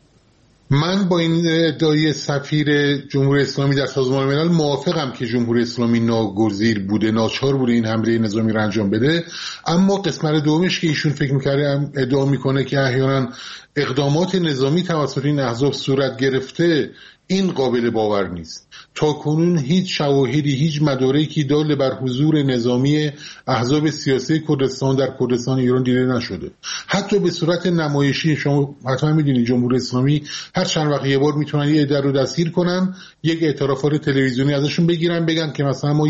من با این ادعای سفیر جمهوری اسلامی در سازمان ملل موافقم که جمهوری اسلامی ناگزیر بوده، ناچار بوده این حمله نظامی رو انجام بده. اما قسمت دومش که ایشون فکر می‌کرده ادعا میکنه که احیانا اقدامات نظامی توسط این احزاب صورت گرفته، این قابل باور نیست. تا کنون هیچ شواهدی، هیچ مدارکی دال بر حضور نظامی احزاب سیاسی کردستان در کردستان ایران دیده نشده. حتی به صورت نمایشی، شما حتما میدونید جمهوری اسلامی هر چند وقت یه بار میتونن یه عده رو دستگیر کنن، یک اعترافات تلویزیونی ازشون بگیرن، بگن که مثلا ما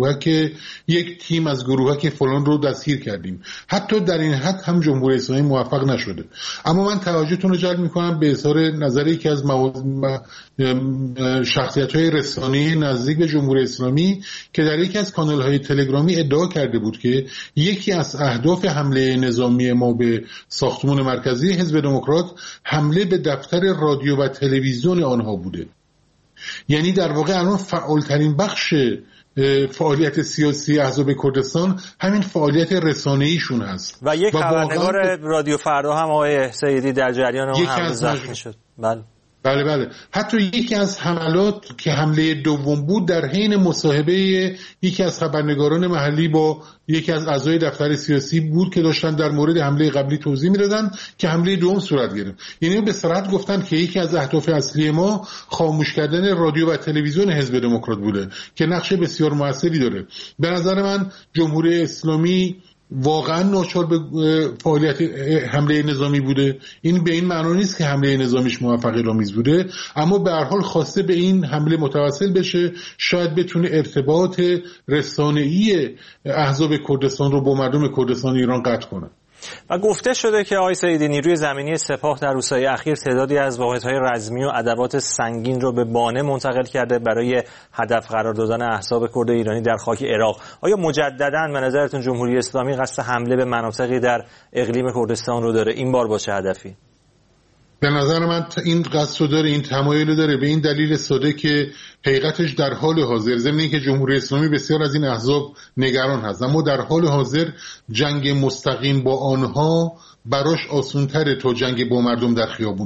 یک تیم از گروهک فلان رو دستگیر کردیم. حتی در این حد هم جمهوری اسلامی موفق نشده. اما من توجهتون رو جلب میکنم به اظهار نظری که از شخصیت‌های رسانه‌ای نزدیک به جمهوری اسلامی که در یکی از کانال‌های تلگرامی ادعا کرده بود که یکی از اهداف حمله نظامی ما به ساختمان مرکزی حزب دموکرات حمله به دفتر رادیو و تلویزیون آنها بوده. یعنی در واقع الان فعالترین بخش فعالیت سیاسی احزاب کردستان همین فعالیت رسانه‌ایشون هست. و یک خبرنگار رادیو فردا هم آقای سیدی در جریان اون حمله زخمی شد. بله. حتی یکی از حملات که حمله دوم بود در حین مصاحبه یکی از خبرنگاران محلی با یکی از اعضای دفتر سیاسی بود که داشتن در مورد حمله قبلی توضیح میدادن که حمله دوم صورت گرفت. یعنی به صراحت گفتن که یکی از اهداف اصلی ما خاموش کردن رادیو و تلویزیون حزب دموکرات بوده که نقش بسیار موثری داره. به نظر من جمهوری اسلامی واقعا ناچار به فعالیت حمله نظامی بوده. این به این معنی نیست که حمله نظامیش موفقیت‌آمیز بوده، اما به هر حال خواسته به این حمله متوسل بشه، شاید بتونه ارتباط رسانه‌ای احزاب کردستان رو با مردم کردستان ایران قطع کنه. و گفته شده که آقای سیدی نیروی زمینی سپاه در روزهای اخیر تعدادی از واحدهای رزمی و ادوات سنگین رو به بانه منتقل کرده برای هدف قرار دادن احزاب کرد ایرانی در خاک عراق. آیا مجدداً به نظرتون جمهوری اسلامی قصد حمله به مناطقی در اقلیم کردستان رو داره؟ این بار با چه هدفی؟ به نظر من این قصد رو داره، این تمایل داره، به این دلیل ساده که حقیقتش در حال حاضر، ضمن اینکه جمهوری اسلامی بسیار از این احزاب نگران هست، اما در حال حاضر جنگ مستقیم با آنها براش آسان‌تره تا جنگ با مردم در خیابونها.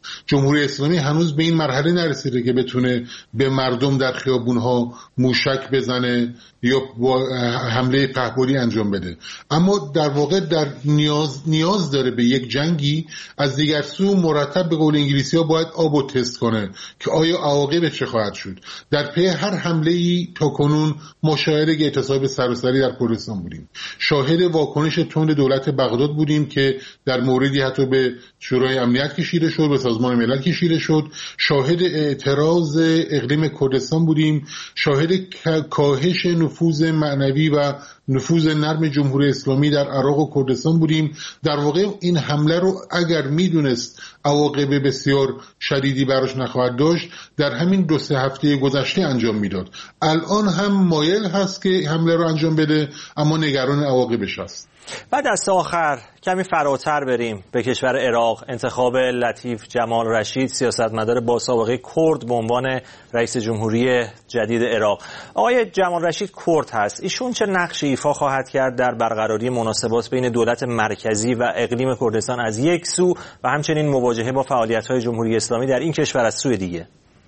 جمهوری اسلامی هنوز به این مرحله نرسیده که بتونه به مردم در خیابونها موشک بزنه یا با حمله پهپادی انجام بده، اما در واقع در نیاز داره به یک جنگی. از دیگر سو مرتب به قول انگلیسی‌ها باید آب و تست کنه که آیا عواقب چه خواهد شد. در پی هر حمله‌ای تا کنون مشاهده اعتصاب سراسری در کردستان بودیم، شاهد واکنش تند دولت بغداد بودیم که در موردی حتی به شورای امنیت کشیده شد، به سازمان ملل کشیده شد، شاهد اعتراض اقلیم کردستان بودیم، شاهد کاهش نفوذ معنوی و نفوذ نرم جمهوری اسلامی در عراق و کردستان بودیم. در واقع این حمله رو اگر میدونست عواقب بسیار شدیدی براش نخواهد داشت در همین 2-3 هفته گذشته انجام میداد. الان هم مایل هست که حمله رو انجام بده، اما نگران عواقبش هست. بعد دست آخر کمی فراتر بریم به کشور عراق. انتخاب لطیف جمال رشید، سیاستمدار با سابقه کرد، به عنوان رئیس جمهوری جدید عراق. آقای جمال رشید کرد هست، ایشون چه نقشی ایفا خواهد کرد در برقراری مناسبات بین دولت مرکزی و اقلیم کردستان از یک سو و همچنین مواجهه با فعالیت‌های جمهوری اسلامی در این کشور از سوی دیگه؟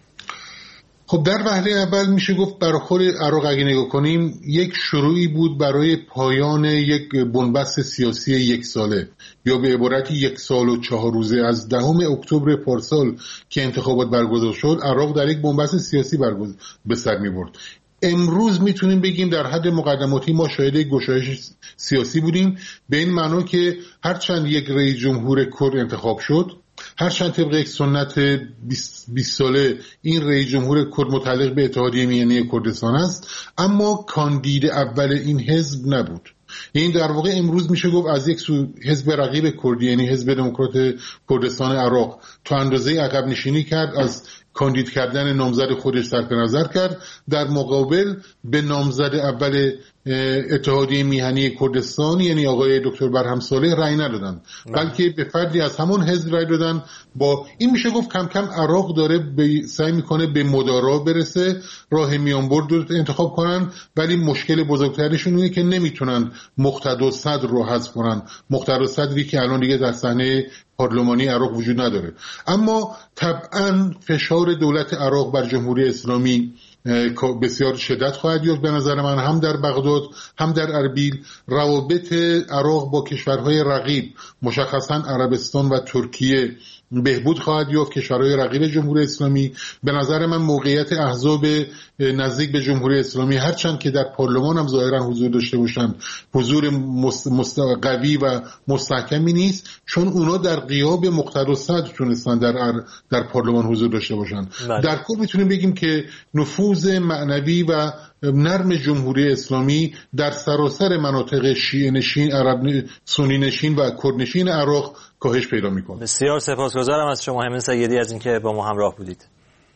خب در وهله اول میشه گفت برخورد عراق اگه نگاه کنیم یک شروعی بود برای پایان یک بنبست سیاسی 1 ساله، یا به عبارتی 1 سال و 4 روزه. از 10 اکتبر پارسال که انتخابات برگزار شد، عراق در یک بنبست سیاسی به سر میبرد. امروز میتونیم بگیم در حد مقدماتی ما شاهد گشایش سیاسی بودیم، به این معنا که هرچند یک رئیس جمهور کرد انتخاب شد، هرچند طبق یک سنت 20 ساله این رئیس جمهور کرد متعلق به اتحادیه میانی کردستان است، اما کاندید اول این حزب نبود. این در واقع امروز میشه گفت از یک سو حزب رقیب کردی، یعنی حزب دموکرات کردستان عراق، تا اندازه عقب نشینی کرد، از کاندید کردن نامزد خودش صرف نظر کرد، در مقابل به نامزد اول اتحادیه میهنی کردستان یعنی آقای دکتر برهم صالح رأی ندادن، بلکه به فردی از همون حزب رأی دادن. با این میشه گفت کم کم عراق داره سعی میکنه به مدارا برسه، راه میانبرد رو انتخاب کنن، ولی مشکل بزرگترشون اینه که نمیتونن مقتدا صدر رو حذف کنن، مقتدا صدری که الان دیگه در صحنه پارلمانی عراق وجود نداره. اما طبعا فشار دولت عراق بر جمهوری اسلامی بسیار شدت خواهد یافت به نظر من، هم در بغداد هم در اربیل. روابط عراق با کشورهای رقیب مشخصا عربستان و ترکیه بهبود خواهد یافت، کشورهای رقیب جمهوری اسلامی. به نظر من موقعیت احزاب نزدیک به جمهوری اسلامی هرچند که در پارلمان هم ظاهرا حضور داشته باشند، حضور قوی و مستحکمی نیست، چون اونا در غیاب مقتدا صدر تونستن در پارلمان حضور داشته باشند. در کل میتونیم بگیم که نفوذ معنوی و نرم جمهوری اسلامی در سراسر مناطق شیعه نشین، عرب سنی نشین و کرد نشین عراق کاهش پیدا میکنه. بسیار سپاسگزارم از شما همین سیدی از اینکه با ما همراه بودید.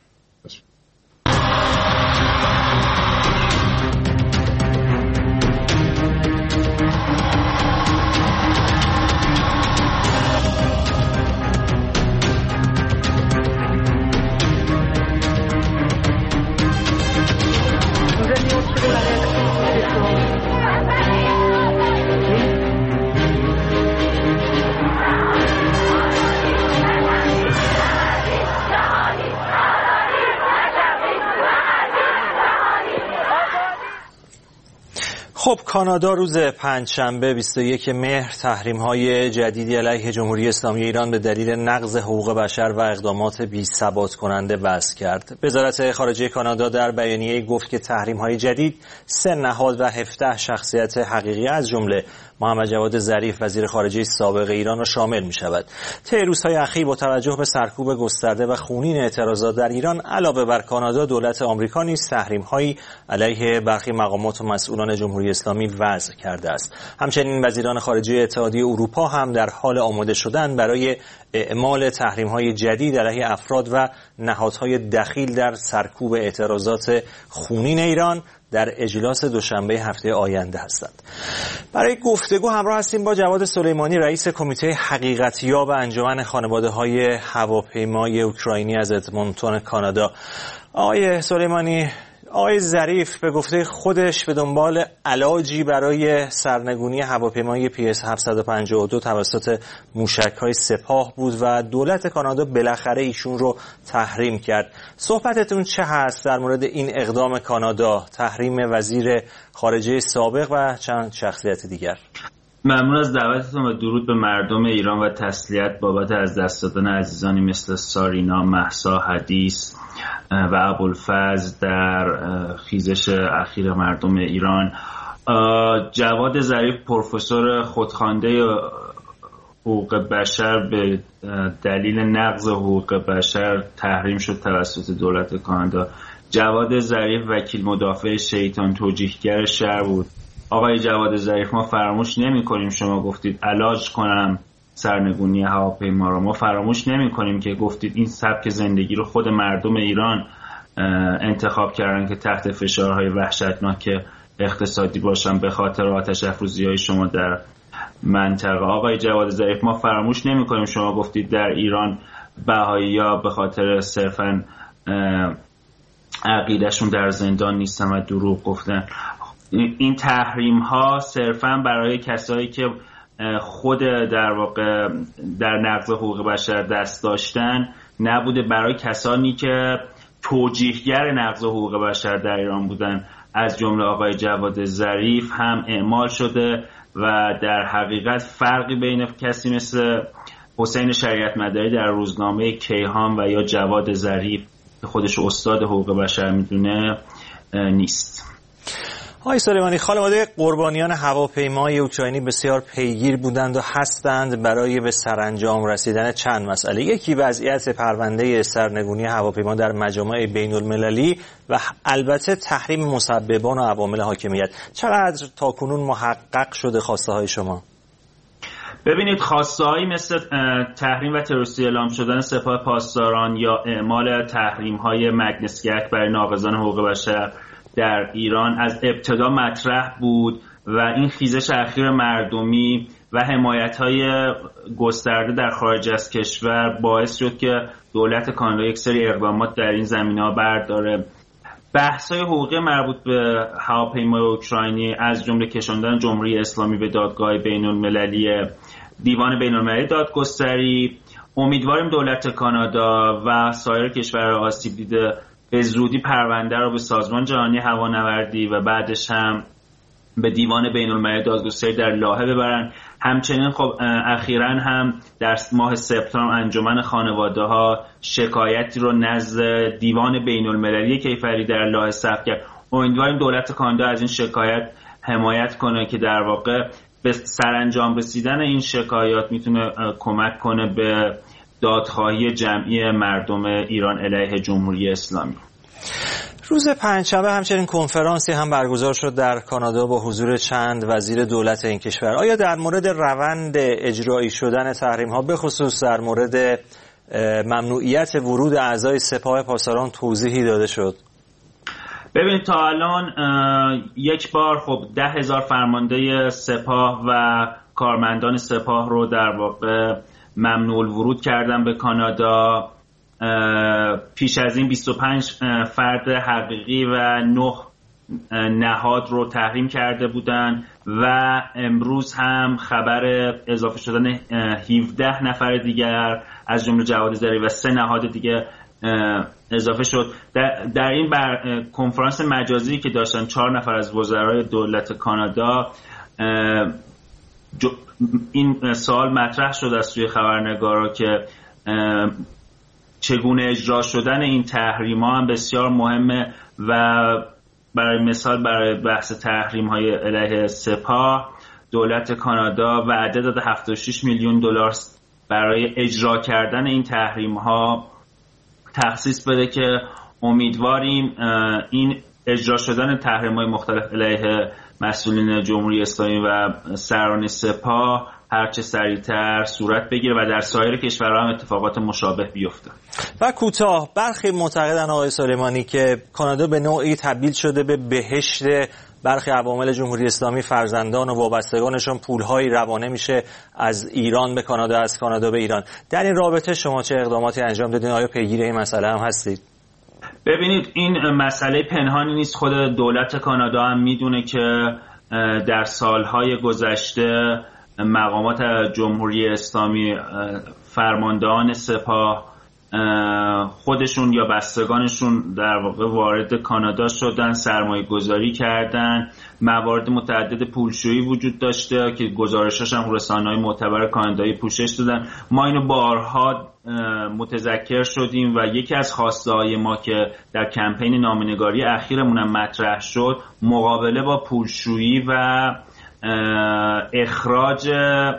خب کانادا روز پنجشنبه 21 مهر تحریم‌های جدیدی علیه جمهوری اسلامی ایران به دلیل نقض حقوق بشر و اقدامات بی‌ثبات کننده وضع کرد. وزارت خارجه کانادا در بیانیه گفت که تحریم‌های جدید 3 نهاد و 17 شخصیت حقیقی از جمله محمد جواد ظریف وزیر خارجه سابق ایران را شامل می‌شود. طی روزهای اخیر با توجه به سرکوب گسترده و خونین اعتراضات در ایران، علاوه بر کانادا، دولت آمریکا نیز تحریم‌هایی علیه برخی مقامات و مسئولان جمهوری اسلامی وضع کرده است. همچنین وزیران خارجه اتحادیه اروپا هم در حال آماده شدن برای اعمال تحریم‌های جدید علیه افراد و نهادهای دخیل در سرکوب اعتراضات خونین ایران در اجلاس دوشنبه هفته آینده هستند. برای گفتگو همراه هستیم با جواد سلیمانی، رئیس کمیته حقیقتیاب انجمن خانواده‌های هواپیمای اوکراینی از ادمونتون کانادا. آقای سلیمانی، آقای ظریف به گفته خودش به دنبال علاجی برای سرنگونی هواپیمای PS 752 توسط موشک‌های سپاه بود و دولت کانادا بالاخره ایشون رو تحریم کرد. صحبتتون چه هست در مورد این اقدام کانادا، تحریم وزیر خارجه سابق و چند شخصیت دیگر؟ ممنون از دعوتتون و درود به مردم ایران و تسلیت بابت از دست دادن عزیزانی مثل سارینا، مهسا، حدیث و ابوالفضل در خیزش اخیر مردم ایران. جواد ظریف پروفسور خودخوانده حقوق بشر به دلیل نقض حقوق بشر تحریم شد توسط دولت کانادا. جواد ظریف وکیل مدافع شیطان توجیهگر شهر بود. آقای جواد ظریف، ما فراموش نمی کنیم شما گفتید علاج کنم سرنگونی هواپیما رو. ما فراموش نمی کنیم که گفتید این سبک زندگی رو خود مردم ایران انتخاب کردن که تحت فشارهای وحشتناک اقتصادی باشن به خاطر آتش افروزی‌های شما در منطقه. آقای جواد ظریف، ما فراموش نمی کنیم شما گفتید در ایران بهائی‌ها به خاطر صرفاً عقیدهشون در زندان نیستن و دروغ گفتن. این تحریم ها صرفاً برای کسایی که خود در واقع در نقض حقوق بشر دست داشتن نبوده، برای کسانی که توجیهگر نقض حقوق بشر در ایران بودن از جمله آقای جواد ظریف هم اعمال شده و در حقیقت فرقی بین کسی مثل حسین شریعت مداری در روزنامه کیهان و یا جواد ظریف که خودش استاد حقوق بشر میدونه نیست. آقای سلیمانی، خانواده قربانیان هواپیمای اوکراینی بسیار پیگیر بودند و هستند برای به سرانجام رسیدن چند مسئله. یکی وضعیت پرونده سرنگونی هواپیما در مجامع بین المللی و البته تحریم مسببان و عوامل حاکمیت. چقدر تاکنون محقق شده خواسته های شما؟ ببینید، خواسته‌هایی مثل تحریم و تروریستی اعلام شدن سپاه پاسداران یا اعمال تحریم‌های مگنیتسکی اکت برای ناقضان حقوق بشر در ایران از ابتدا مطرح بود و این خیزش اخیر مردمی و حمایت‌های گسترده در خارج از کشور باعث شد که دولت کانادا یک سری اقدامات در این زمینه‌ها برداره. بحث‌های حقوقی مربوط به هواپیمای اوکراینی از جمله کشاندن جمهوری اسلامی به دادگاه بین‌المللی دیوان بین‌المللی دادگستری، امیدواریم دولت کانادا و سایر کشورهای آسیب دیده به زودی پرونده رو به سازمان جهانی هوانوردی و بعدش هم به دیوان بین‌المللی دادگستری در لاهه ببرن. همچنین خب اخیراً هم در ماه سپتامبر انجمن خانواده‌ها شکایتی رو نزد دیوان بین‌المللی کیفری در لاهه ثبت کرد. امیدواریم دولت کانادا از این شکایت حمایت کنه که در واقع به سرانجام رسیدن این شکایات میتونه کمک کنه به دادخواهی جمعی مردم ایران علیه جمهوری اسلامی. روز پنجشنبه همچنین کنفرانسی هم برگزار شد در کانادا با حضور چند وزیر دولت این کشور. آیا در مورد روند اجرایی شدن تحریم‌ها به خصوص در مورد ممنوعیت ورود اعضای سپاه پاسداران توضیحی داده شد؟ ببینید، تا الان یک بار خب 10,000 فرمانده سپاه و کارمندان سپاه رو در واقع ممنوع ورود کردن به کانادا. پیش از این 25 فرد حقیقی و 9 نهاد رو تحریم کرده بودن و امروز هم خبر اضافه شدن 17 نفر دیگر از جمله جواد ظریف و 3 نهاد دیگه اضافه شد. در این کنفرانس مجازی که داشتن 4 نفر از وزرای دولت کانادا این سوال مطرح شد از سوی خبرنگارا که چگونه اجرا شدن این تحریم‌ها هم بسیار مهمه و برای مثال برای بحث تحریم‌های علیه سپاه دولت کانادا وعده داده 76 میلیون دلار برای اجرا کردن این تحریم‌ها تخصیص بده که امیدواریم این اجرا شدن تحریم‌های مختلف علیه مسئولین جمهوری اسلامی و سران سپاه هرچه سریعتر صورت بگیره و در سایر کشورها هم اتفاقات مشابه بیفته. و کوتاه، برخی معتقدن آقای سلیمانی که کانادا به نوعی تبدیل شده به بهشت برخی عوامل جمهوری اسلامی، فرزندان و وابستگانشون پولهایی روانه میشه از ایران به کانادا، از کانادا به ایران. در این رابطه شما چه اقداماتی انجام دادین؟ آیا پیگیر این مسئله هم هستید؟ ببینید این مسئله پنهانی نیست. خود دولت کانادا هم میدونه که در سالهای گذشته مقامات جمهوری اسلامی، فرماندهان سپاه خودشون یا بستگانشون در واقع وارد کانادا شدن، سرمایه گذاری کردن، موارد متعدد پولشویی وجود داشته که گزارشاش هم رسانه‌های معتبر کانادایی پوشش دادن. ما اینو بارها متذکر شدیم و یکی از خواسته‌های ما که در کمپین نامه‌نگاری اخیرمون هم مطرح شد مقابله با پولشویی و اخراج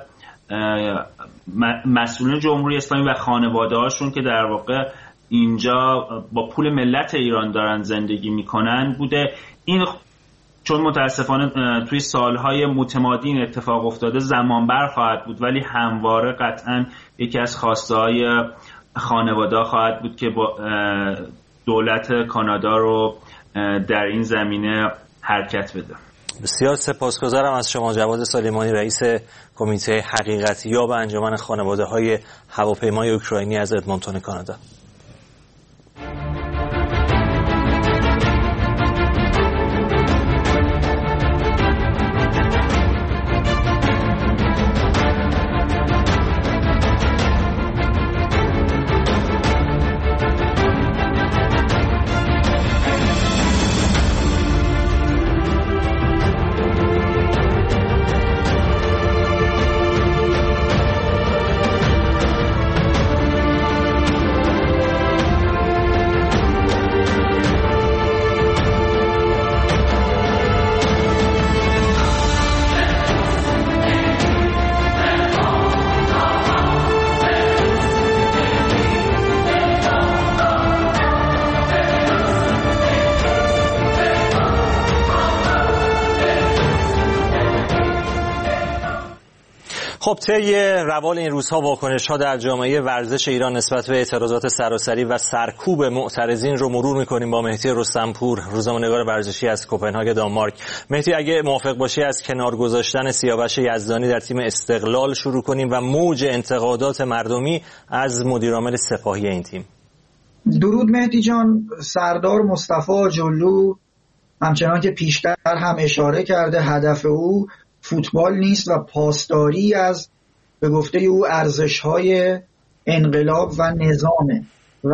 مسئولین جمهوری اسلامی و خانواده هاشون که در واقع اینجا با پول ملت ایران دارن زندگی میکنن بوده. این چون متاسفانه توی سالهای متمادی این اتفاق افتاده زمان بر خواهد بود، ولی همواره قطعا یکی از خواسته‌های خانواده خواهد بود که با دولت کانادا رو در این زمینه حرکت بده. بسیار سپاسگزارم از شما جواد سلیمانی، رئیس کمیته حقیقتیاب انجمن خانواده‌های هواپیمای اوکراینی از ادمونتون کانادا. خب طی روال این روزها واکنش‌ها در جامعه ورزش ایران نسبت به اعتراضات سراسری و سرکوب معترضین رو مرور می‌کنیم با مهدی رستمپور، روزنامه‌نگار ورزشی از کوپنهاگ دانمارک. مهدی اگه موافق باشی از کنار گذاشتن سیاوش یزدانی در تیم استقلال شروع کنیم و موج انتقادات مردمی از مدیرعامل سپاهی این تیم. درود مهدی جان. سردار مصطفی جلو همچنان که پیشتر هم اشاره کرده هدف او فوتبال نیست و پاسداری از به گفته او ارزش‌های انقلاب و نظامه و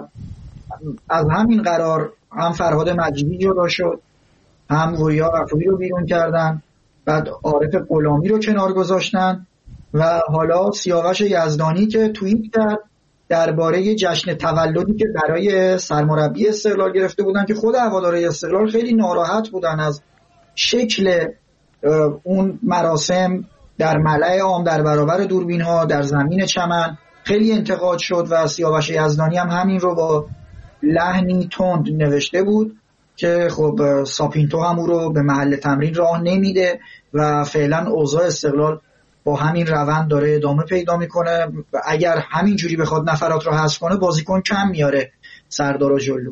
از همین قرار هم فرهاد مجیدی جدا شد، هم وریا غفوری رو بیرون کردن، بعد عارف غلامی رو کنار گذاشتن و حالا سیاوش یزدانی که توییت کرد درباره جشن تولدی که برای سرمربی استقلال گرفته بودن که خود هوادارهای استقلال خیلی ناراحت بودن از شکل اون مراسم در ملأ عام در برابر دوربین ها در زمین چمن خیلی انتقاد شد و سیاوش یزدانی هم همین رو با لحنی تند نوشته بود که خب ساپینتو هم او رو به محل تمرین راه نمیده و فعلا اوضاع استقلال با همین روند داره ادامه پیدا میکنه و اگر همین جوری بخواد نفرات رو حذف کنه بازیکن کم میاره سردار جلو.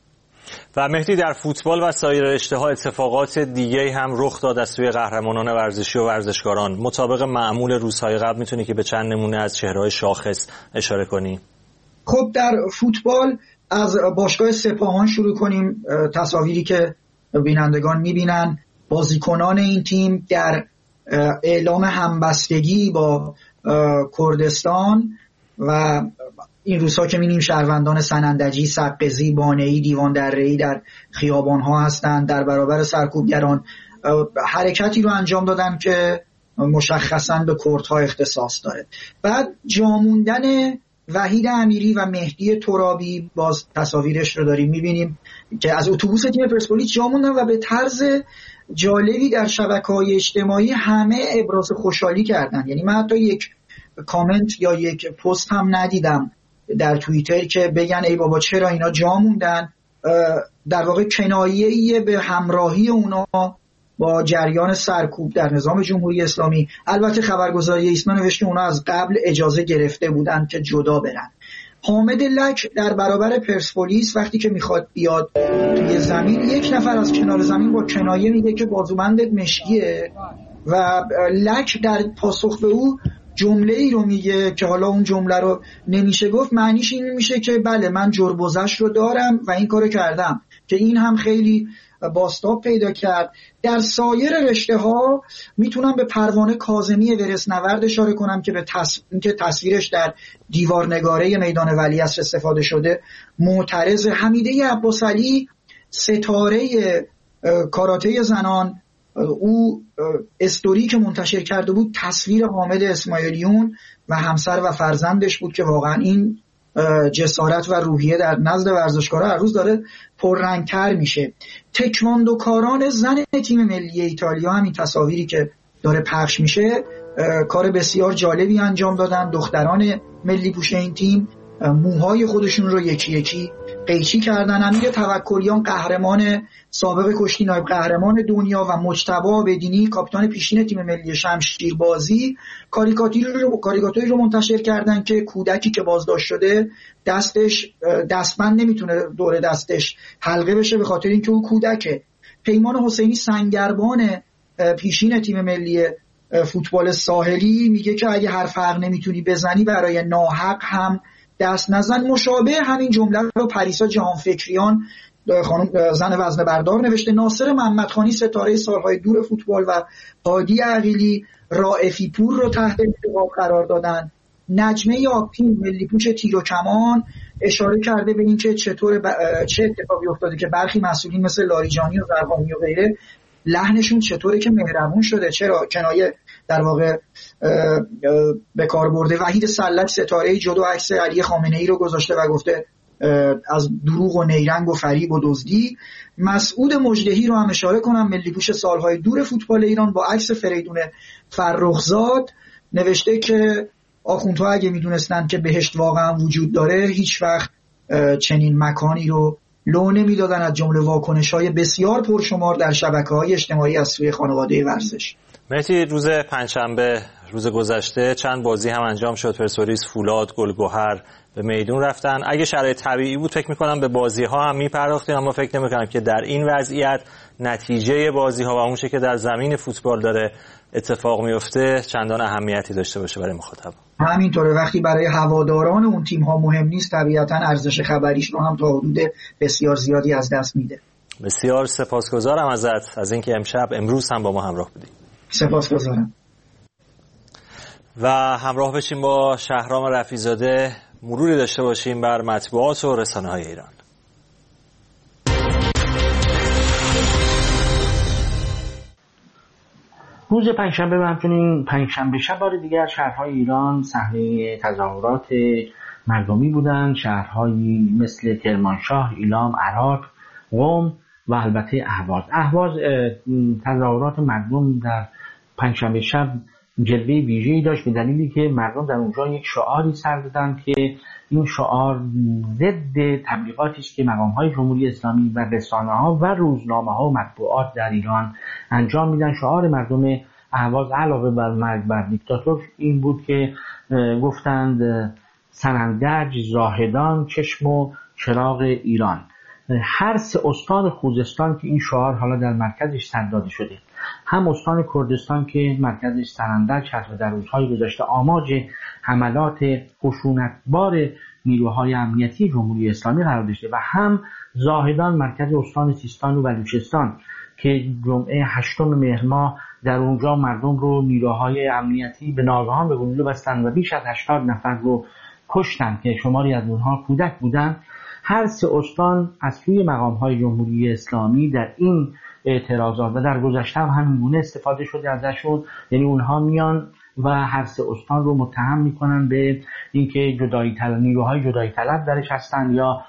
و مهدی در فوتبال و سایر رشته‌ها اتفاقات دیگه هم رخ داد از سوی قهرمانان ورزشی و ورزشکاران. مطابق معمول روزهای قبل میتونی که به چند نمونه از چهره‌های شاخص اشاره کنی؟ خب در فوتبال از باشگاه سپاهان شروع کنیم. تصاویری که بینندگان میبینن بازیکنان این تیم در اعلام همبستگی با کردستان و این روزها که می‌بینیم شهروندان سنندجی، سقزی، بانه‌ای، دیوان دره‌ای در خیابان‌ها هستند در برابر سرکوبگران حرکتی رو انجام دادن که مشخصاً به کردها اختصاص داره. بعد جاموندن وحید امیری و مهدی ترابی باز تصاویرش رو داریم می‌بینیم که از اتوبوس تیم پرسپولیس جاموندن و به طرز جالبی در شبکه‌های اجتماعی همه ابراز خوشحالی کردن. یعنی من حتی یک کامنت یا یک پست هم ندیدم در توییتر که بگن ای بابا چرا اینا جا موندن. در واقع کنایه‌ای به همراهی اونا با جریان سرکوب در نظام جمهوری اسلامی. البته خبرگزاری ایسنا نوشته اونا از قبل اجازه گرفته بودن که جدا برن. حامد لک در برابر پرسپولیس وقتی که میخواد بیاد توی زمین یک نفر از کنار زمین با کنایه میگه که بازوبندت مشکیه و لک در پاسخ به او جمله ای رو میگه که حالا اون جمله رو نمیشه گفت، معنیش این میشه که بله من جربوزش رو دارم و این کارو کردم، که این هم خیلی بازتاب پیدا کرد. در سایر رشته ها میتونم به پروانه کاظمی ورثنورد اشاره کنم که به اینکه تصویرش در دیوارنگاره میدان ولیعصر استفاده شده معترض. حمیده عباسعلی ستاره کاراته زنان، او استوری که منتشر کرده بود تصویر حامد اسماعیلیون و همسر و فرزندش بود که واقعا این جسارت و روحیه در نزد ورزشکارا هر روز داره پررنگتر میشه. تکواندوکاران زن تیم ملی ایتالیا هم این تصاویری که داره پخش میشه کار بسیار جالبی انجام دادن. دختران ملی پوش این تیم موهای خودشون رو یکی یکی قیچی کردن. امیر توکلیان قهرمان سابق کشتی نایب قهرمان دنیا و مجتبی عابدینی کاپیتان پیشین تیم ملی شمشیربازی کاریکاتوری رو منتشر کردن که کودکی که بازداشت شده دستبند نمیتونه دور دستش حلقه بشه به خاطر اینکه اون کودکه. پیمان حسینی سنگربان پیشین تیم ملی فوتبال ساحلی میگه که اگه هر فرق نمیتونی بزنی برای ناحق هم دست نزن. مشابه همین جمله رو پریسا جهانفکریان خانم زن وزنه بردار نوشته. ناصر محمدخانی ستاره سالهای دور فوتبال و هادی عقیلی رائفی پور رو تحت انتقاد قرار دادن. نجمه آبتین ملی پوش تیر و کمان اشاره کرده به اینکه چه اتفاقی افتاده که برخی مسئولین مثل لاریجانی و زرقامی و غیره لحنشون چطوره که مهربون شده، چرا کنایه در واقع به کار برده. وحید سلک ستاره جودو عکس علی خامنه‌ای رو گذاشته و گفته از دروغ و نیرنگ و فریب و دزدی. مسعود مجدهی رو هم اشاره کنم، ملی پوش سالهای دور فوتبال ایران، با عکس فریدون فرخزاد نوشته که آخوندها اگه میدونستن که بهشت واقعا وجود داره هیچ وقت چنین مکانی رو لو نمیدادن. از جمله واکنش‌های بسیار پرشمار در شبکه‌های اجتماعی از سوی خانواده ورزش. مهدی، روز پنجشنبه روز گذشته چند بازی هم انجام شد. پرسپولیس، فولاد، گلگهر به میدون رفتن. اگه شرایط طبیعی بود فکر می‌کنم به بازی‌ها هم می‌پرداختیم، اما فکر نمی‌کنم که در این وضعیت نتیجه بازی‌ها و اون چیزی که در زمین فوتبال داره اتفاق میفته چندان اهمیتی داشته باشه برای مخاطب. همینطوره، وقتی برای هواداران اون تیم‌ها مهم نیست طبیعتاً ارزش خبریش رو هم تا حدود بسیار زیادی از دست میده. بسیار سپاسگزارم ازت از اینکه امروز هم با ما همراه بودی. سپاسگزارم. و همراه بشیم با شهرام رفیع‌زاده، مروری داشته باشیم بر مطبوعات و رسانه‌های ایران. روز پنجشنبه و همچنین پنجشنبه شب بار دیگر شهرهای ایران صحنه تظاهرات مردمی بودند. شهرهایی مثل کرمانشاه، ایلام، عراق، قم و البته اهواز. تظاهرات مردم در پنجشنبه شب جلوه ویژه‌ای داشت به دلیلی که مردم در اونجا یک شعاری سر دادند که این شعار ضد تبلیغاتی است که مقام‌های جمهوری اسلامی و رسانه‌ها و روزنامه‌ها و مطبوعات در ایران انجام میدن. شعار مردم اهواز علاوه بر مرگ بر دیکتاتور این بود که گفتند سنندج، زاهدان، چشم و چراغ ایران. هر سه استان خوزستان که این شعار حالا در مرکزش سر داده شده، هم استان کردستان که مرکزش سنندج هست و در روزهای گذشته آماج حملات خشونتبار نیروهای امنیتی جمهوری اسلامی قرار داشته، و هم زاهدان مرکز استان سیستان و بلوچستان که جمعه 8 مهر ماه در اونجا مردم رو نیروهای امنیتی به ناگهان به گلوله بستند و بیش از 80 نفر رو کشتند که شماری از اونها کودک بودند. هر سه استان از سوی مقام‌های جمهوری اسلامی در این اعتراضات و در گذشته هم همینگونه استفاده شده ازشون، یعنی اونها میان و هر سه استان رو متهم میکنن به اینکه نیروهای جدایی طلب درش هستن یا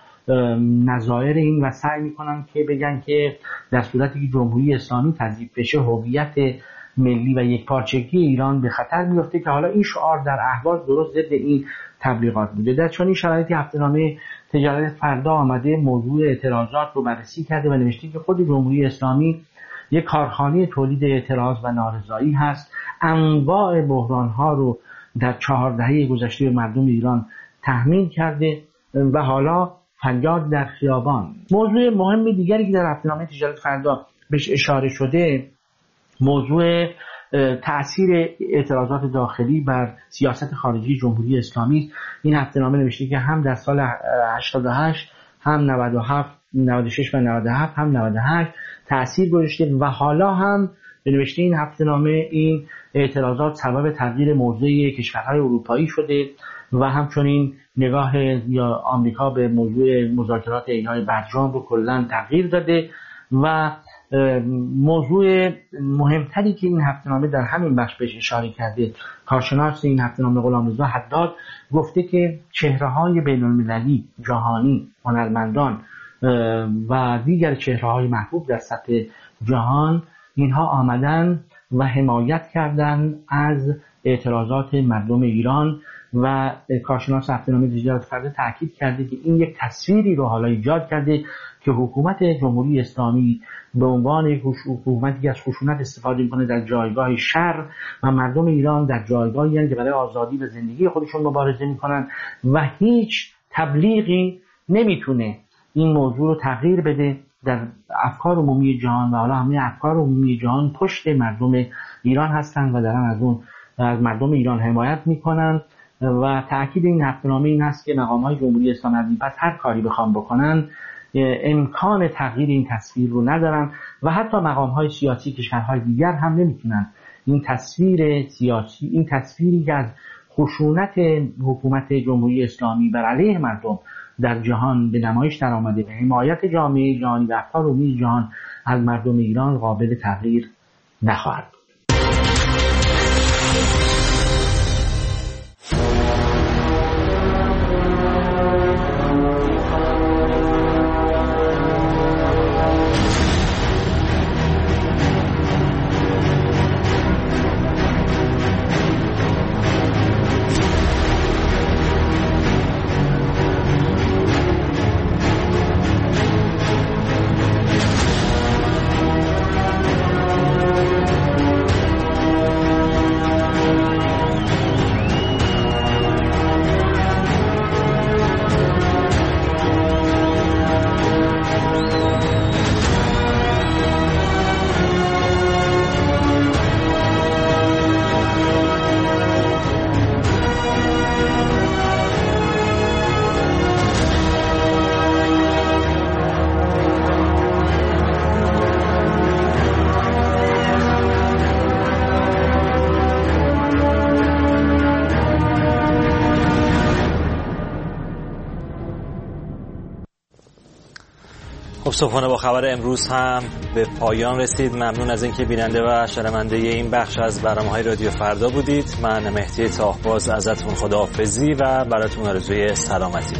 نظایر این و سعی میکنن که بگن که در صورتی که جمهوری اسلامی تضعیف بشه هویت ملی و یکپارچگی ایران به خطر میفته، که حالا این شعار در اهواز درست ضد این تبلیغات بوده. در چنین شرایطی هفته‌نامه تجارت فردا آمده موضوع اعتراضات رو بررسی کرده و نوشته که خود جمهوری اسلامی یک کارخانه تولید اعتراض و نارضایی هست. انواع بحران‌ها رو در 4 دهه گذشته به مردم ایران تحمیل کرده و حالا فریاد در خیابان. موضوع مهم دیگری که در هفته‌نامه تجارت فردا بهش اشاره شده موضوع تأثیر اعتراضات داخلی بر سیاست خارجی جمهوری اسلامی. این هفته‌نامه نوشته که هم در سال 88 هم 97 96 و 97 هم 98 تأثیر گذاشته و حالا هم به نوشته این هفته‌نامه این اعتراضات سبب تغییر موضع کشورهای اروپایی شده و همچنین نگاه یا آمریکا به موضوع مذاکرات اعلای برجام رو کلاً تغییر داده. و موضوع مهمتری که این هفته‌نامه در همین بخش بهش اشاره کرده، کارشناس این هفته‌نامه غلامرضا حداد گفته که چهره‌های بین‌المللی، جهانی، هنرمندان و دیگر چهره‌های محبوب در سطح جهان اینها آمدن و حمایت کردن از اعتراضات مردم ایران و کارشناس هفته‌نامه تجارت فردا تاکید کرده که این یک تصویری رو حالا ایجاد کرده که حکومت جمهوری اسلامی به عنوان حکومتی که از خشونت استفاده می‌کنه در جایگاه شر و مردم ایران در جایگاهی هستند که برای آزادی و زندگی خودشون مبارزه می‌کنن و هیچ تبلیغی نمیتونه این موضوع رو تغییر بده در افکار عمومی جهان و حالا همه افکار عمومی جهان پشت مردم ایران هستند و دارن از مردم ایران حمایت می‌کنن. و تأکید این هفته‌نامه این است که مقام‌های جمهوری اسلامی از این پس هر کاری بخوام بکنن امکان تغییر این تصویر رو ندارن و حتی مقام‌های سیاسی کشورهای دیگر هم نمیتونن این تصویر سیاسی، این تصویری که از خشونت حکومت جمهوری اسلامی بر علیه مردم در جهان به نمایش در آمده و حمایت جامعه جهانی و افکار عمومی جهان از مردم ایران قابل تغییر نخواهد بود. صبحانه با خبر امروز هم به پایان رسید. ممنون از اینکه بیننده و شنونده این بخش از برنامه‌های رادیو فردا بودید. من مهدی تاهباز ازتون خداحافظی و براتون آرزوی سلامتی.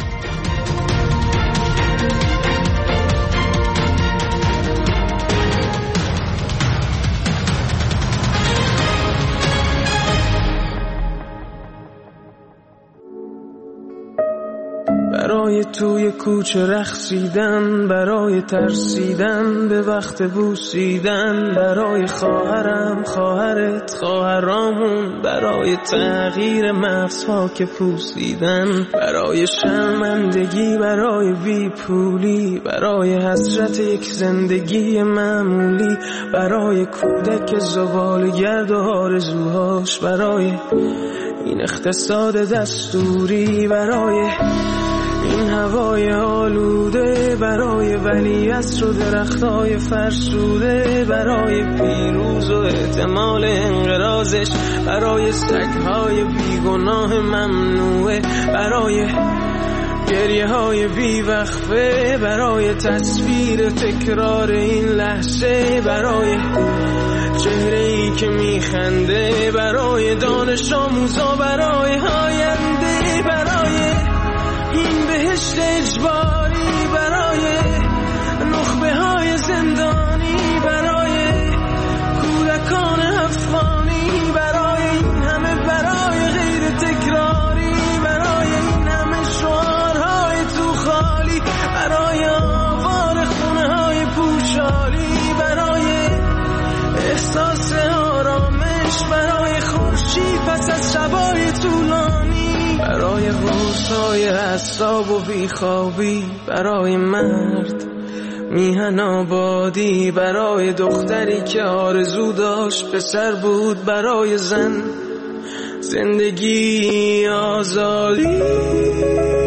برای توی کوچه رقصیدن، برای ترسیدن به وقت بوسیدن، برای خواهرم، خواهرت، خواهرامون، برای تغییر مغزها که پوسیدن، برای شرمندگی، برای بیپولی، برای حسرت یک زندگی معمولی، برای کودک زبالگرد و آرزوهاش، برای این اقتصاد دستوری، برای این هوای آلوده، برای ولیعصر و درختای فرسوده، برای پیروز و احتمال انقراضش، برای سگهای بیگناه ممنوعه، برای گریه های بیوقفه، برای تصویر تکرار این لحظه، برای چهره ای که میخنده، برای دانش آموزا، برای آینده، برای این بهشت اجباری، برای نخبه های زندانی، برای کودکان افغانی، برای این همه برای غیر تکراری، برای این همه شعارهای تو خالی، برای آوار خونه های پوشالی، برای احساس آرامش، برای خورشید پس از شبای طولانی، برای روزهای عصاب و بیخوابی، برای مرد، میهن آبادی برای دختری که آرزو داشت پسر بود، برای زن زندگی آزادی.